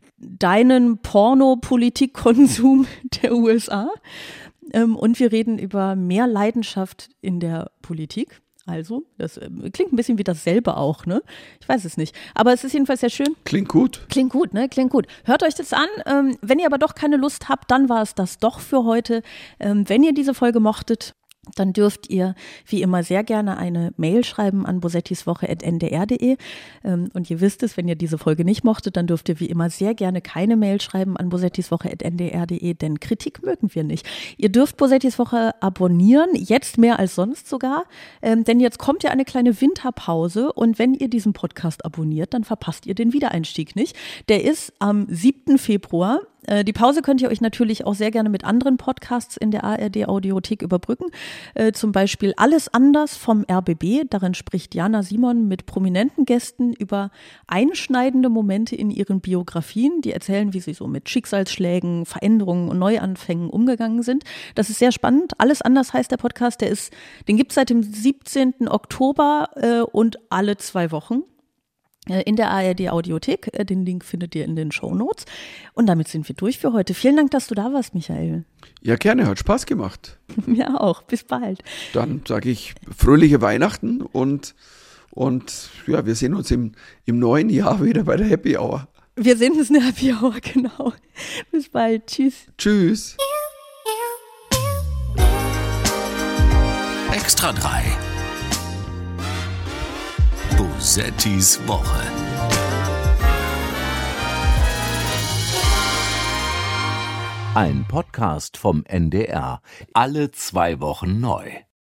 deinen Porno-Politikkonsum der U S A ähm, und wir reden über mehr Leidenschaft in der Politik. Also, das äh, klingt ein bisschen wie dasselbe auch, ne? Ich weiß es nicht. Aber es ist jedenfalls sehr schön. Klingt gut. Klingt gut, ne? Klingt gut. Hört euch das an. Ähm, wenn ihr aber doch keine Lust habt, dann war es das doch für heute. Ähm, wenn ihr diese Folge mochtet, dann dürft ihr wie immer sehr gerne eine Mail schreiben an bosettiswoche at n d r punkt d e. Und ihr wisst es, wenn ihr diese Folge nicht mochtet, dann dürft ihr wie immer sehr gerne keine Mail schreiben an bosettiswoche at n d r punkt d e, denn Kritik mögen wir nicht. Ihr dürft Bosettis Woche abonnieren, jetzt mehr als sonst sogar, denn jetzt kommt ja eine kleine Winterpause und wenn ihr diesen Podcast abonniert, dann verpasst ihr den Wiedereinstieg nicht. Der ist am siebten Februar. Die Pause könnt ihr euch natürlich auch sehr gerne mit anderen Podcasts in der A R D-Audiothek überbrücken. Äh, zum Beispiel Alles anders vom R B B. Darin spricht Jana Simon mit prominenten Gästen über einschneidende Momente in ihren Biografien. Die erzählen, wie sie so mit Schicksalsschlägen, Veränderungen und Neuanfängen umgegangen sind. Das ist sehr spannend. Alles anders heißt der Podcast. Der ist, den gibt es seit dem siebzehnten Oktober äh, und alle zwei Wochen. In der A R D-Audiothek. Den Link findet ihr in den Shownotes. Und damit sind wir durch für heute. Vielen Dank, dass du da warst, Michael. Ja, gerne. Hat Spaß gemacht. Mir auch. Bis bald. Dann sage ich fröhliche Weihnachten und, und ja, wir sehen uns im, im neuen Jahr wieder bei der Happy Hour. Wir sehen uns in der Happy Hour, genau. Bis bald. Tschüss. Tschüss. Extra drei. Bosettis Woche. Ein Podcast vom N D R. Alle zwei Wochen neu.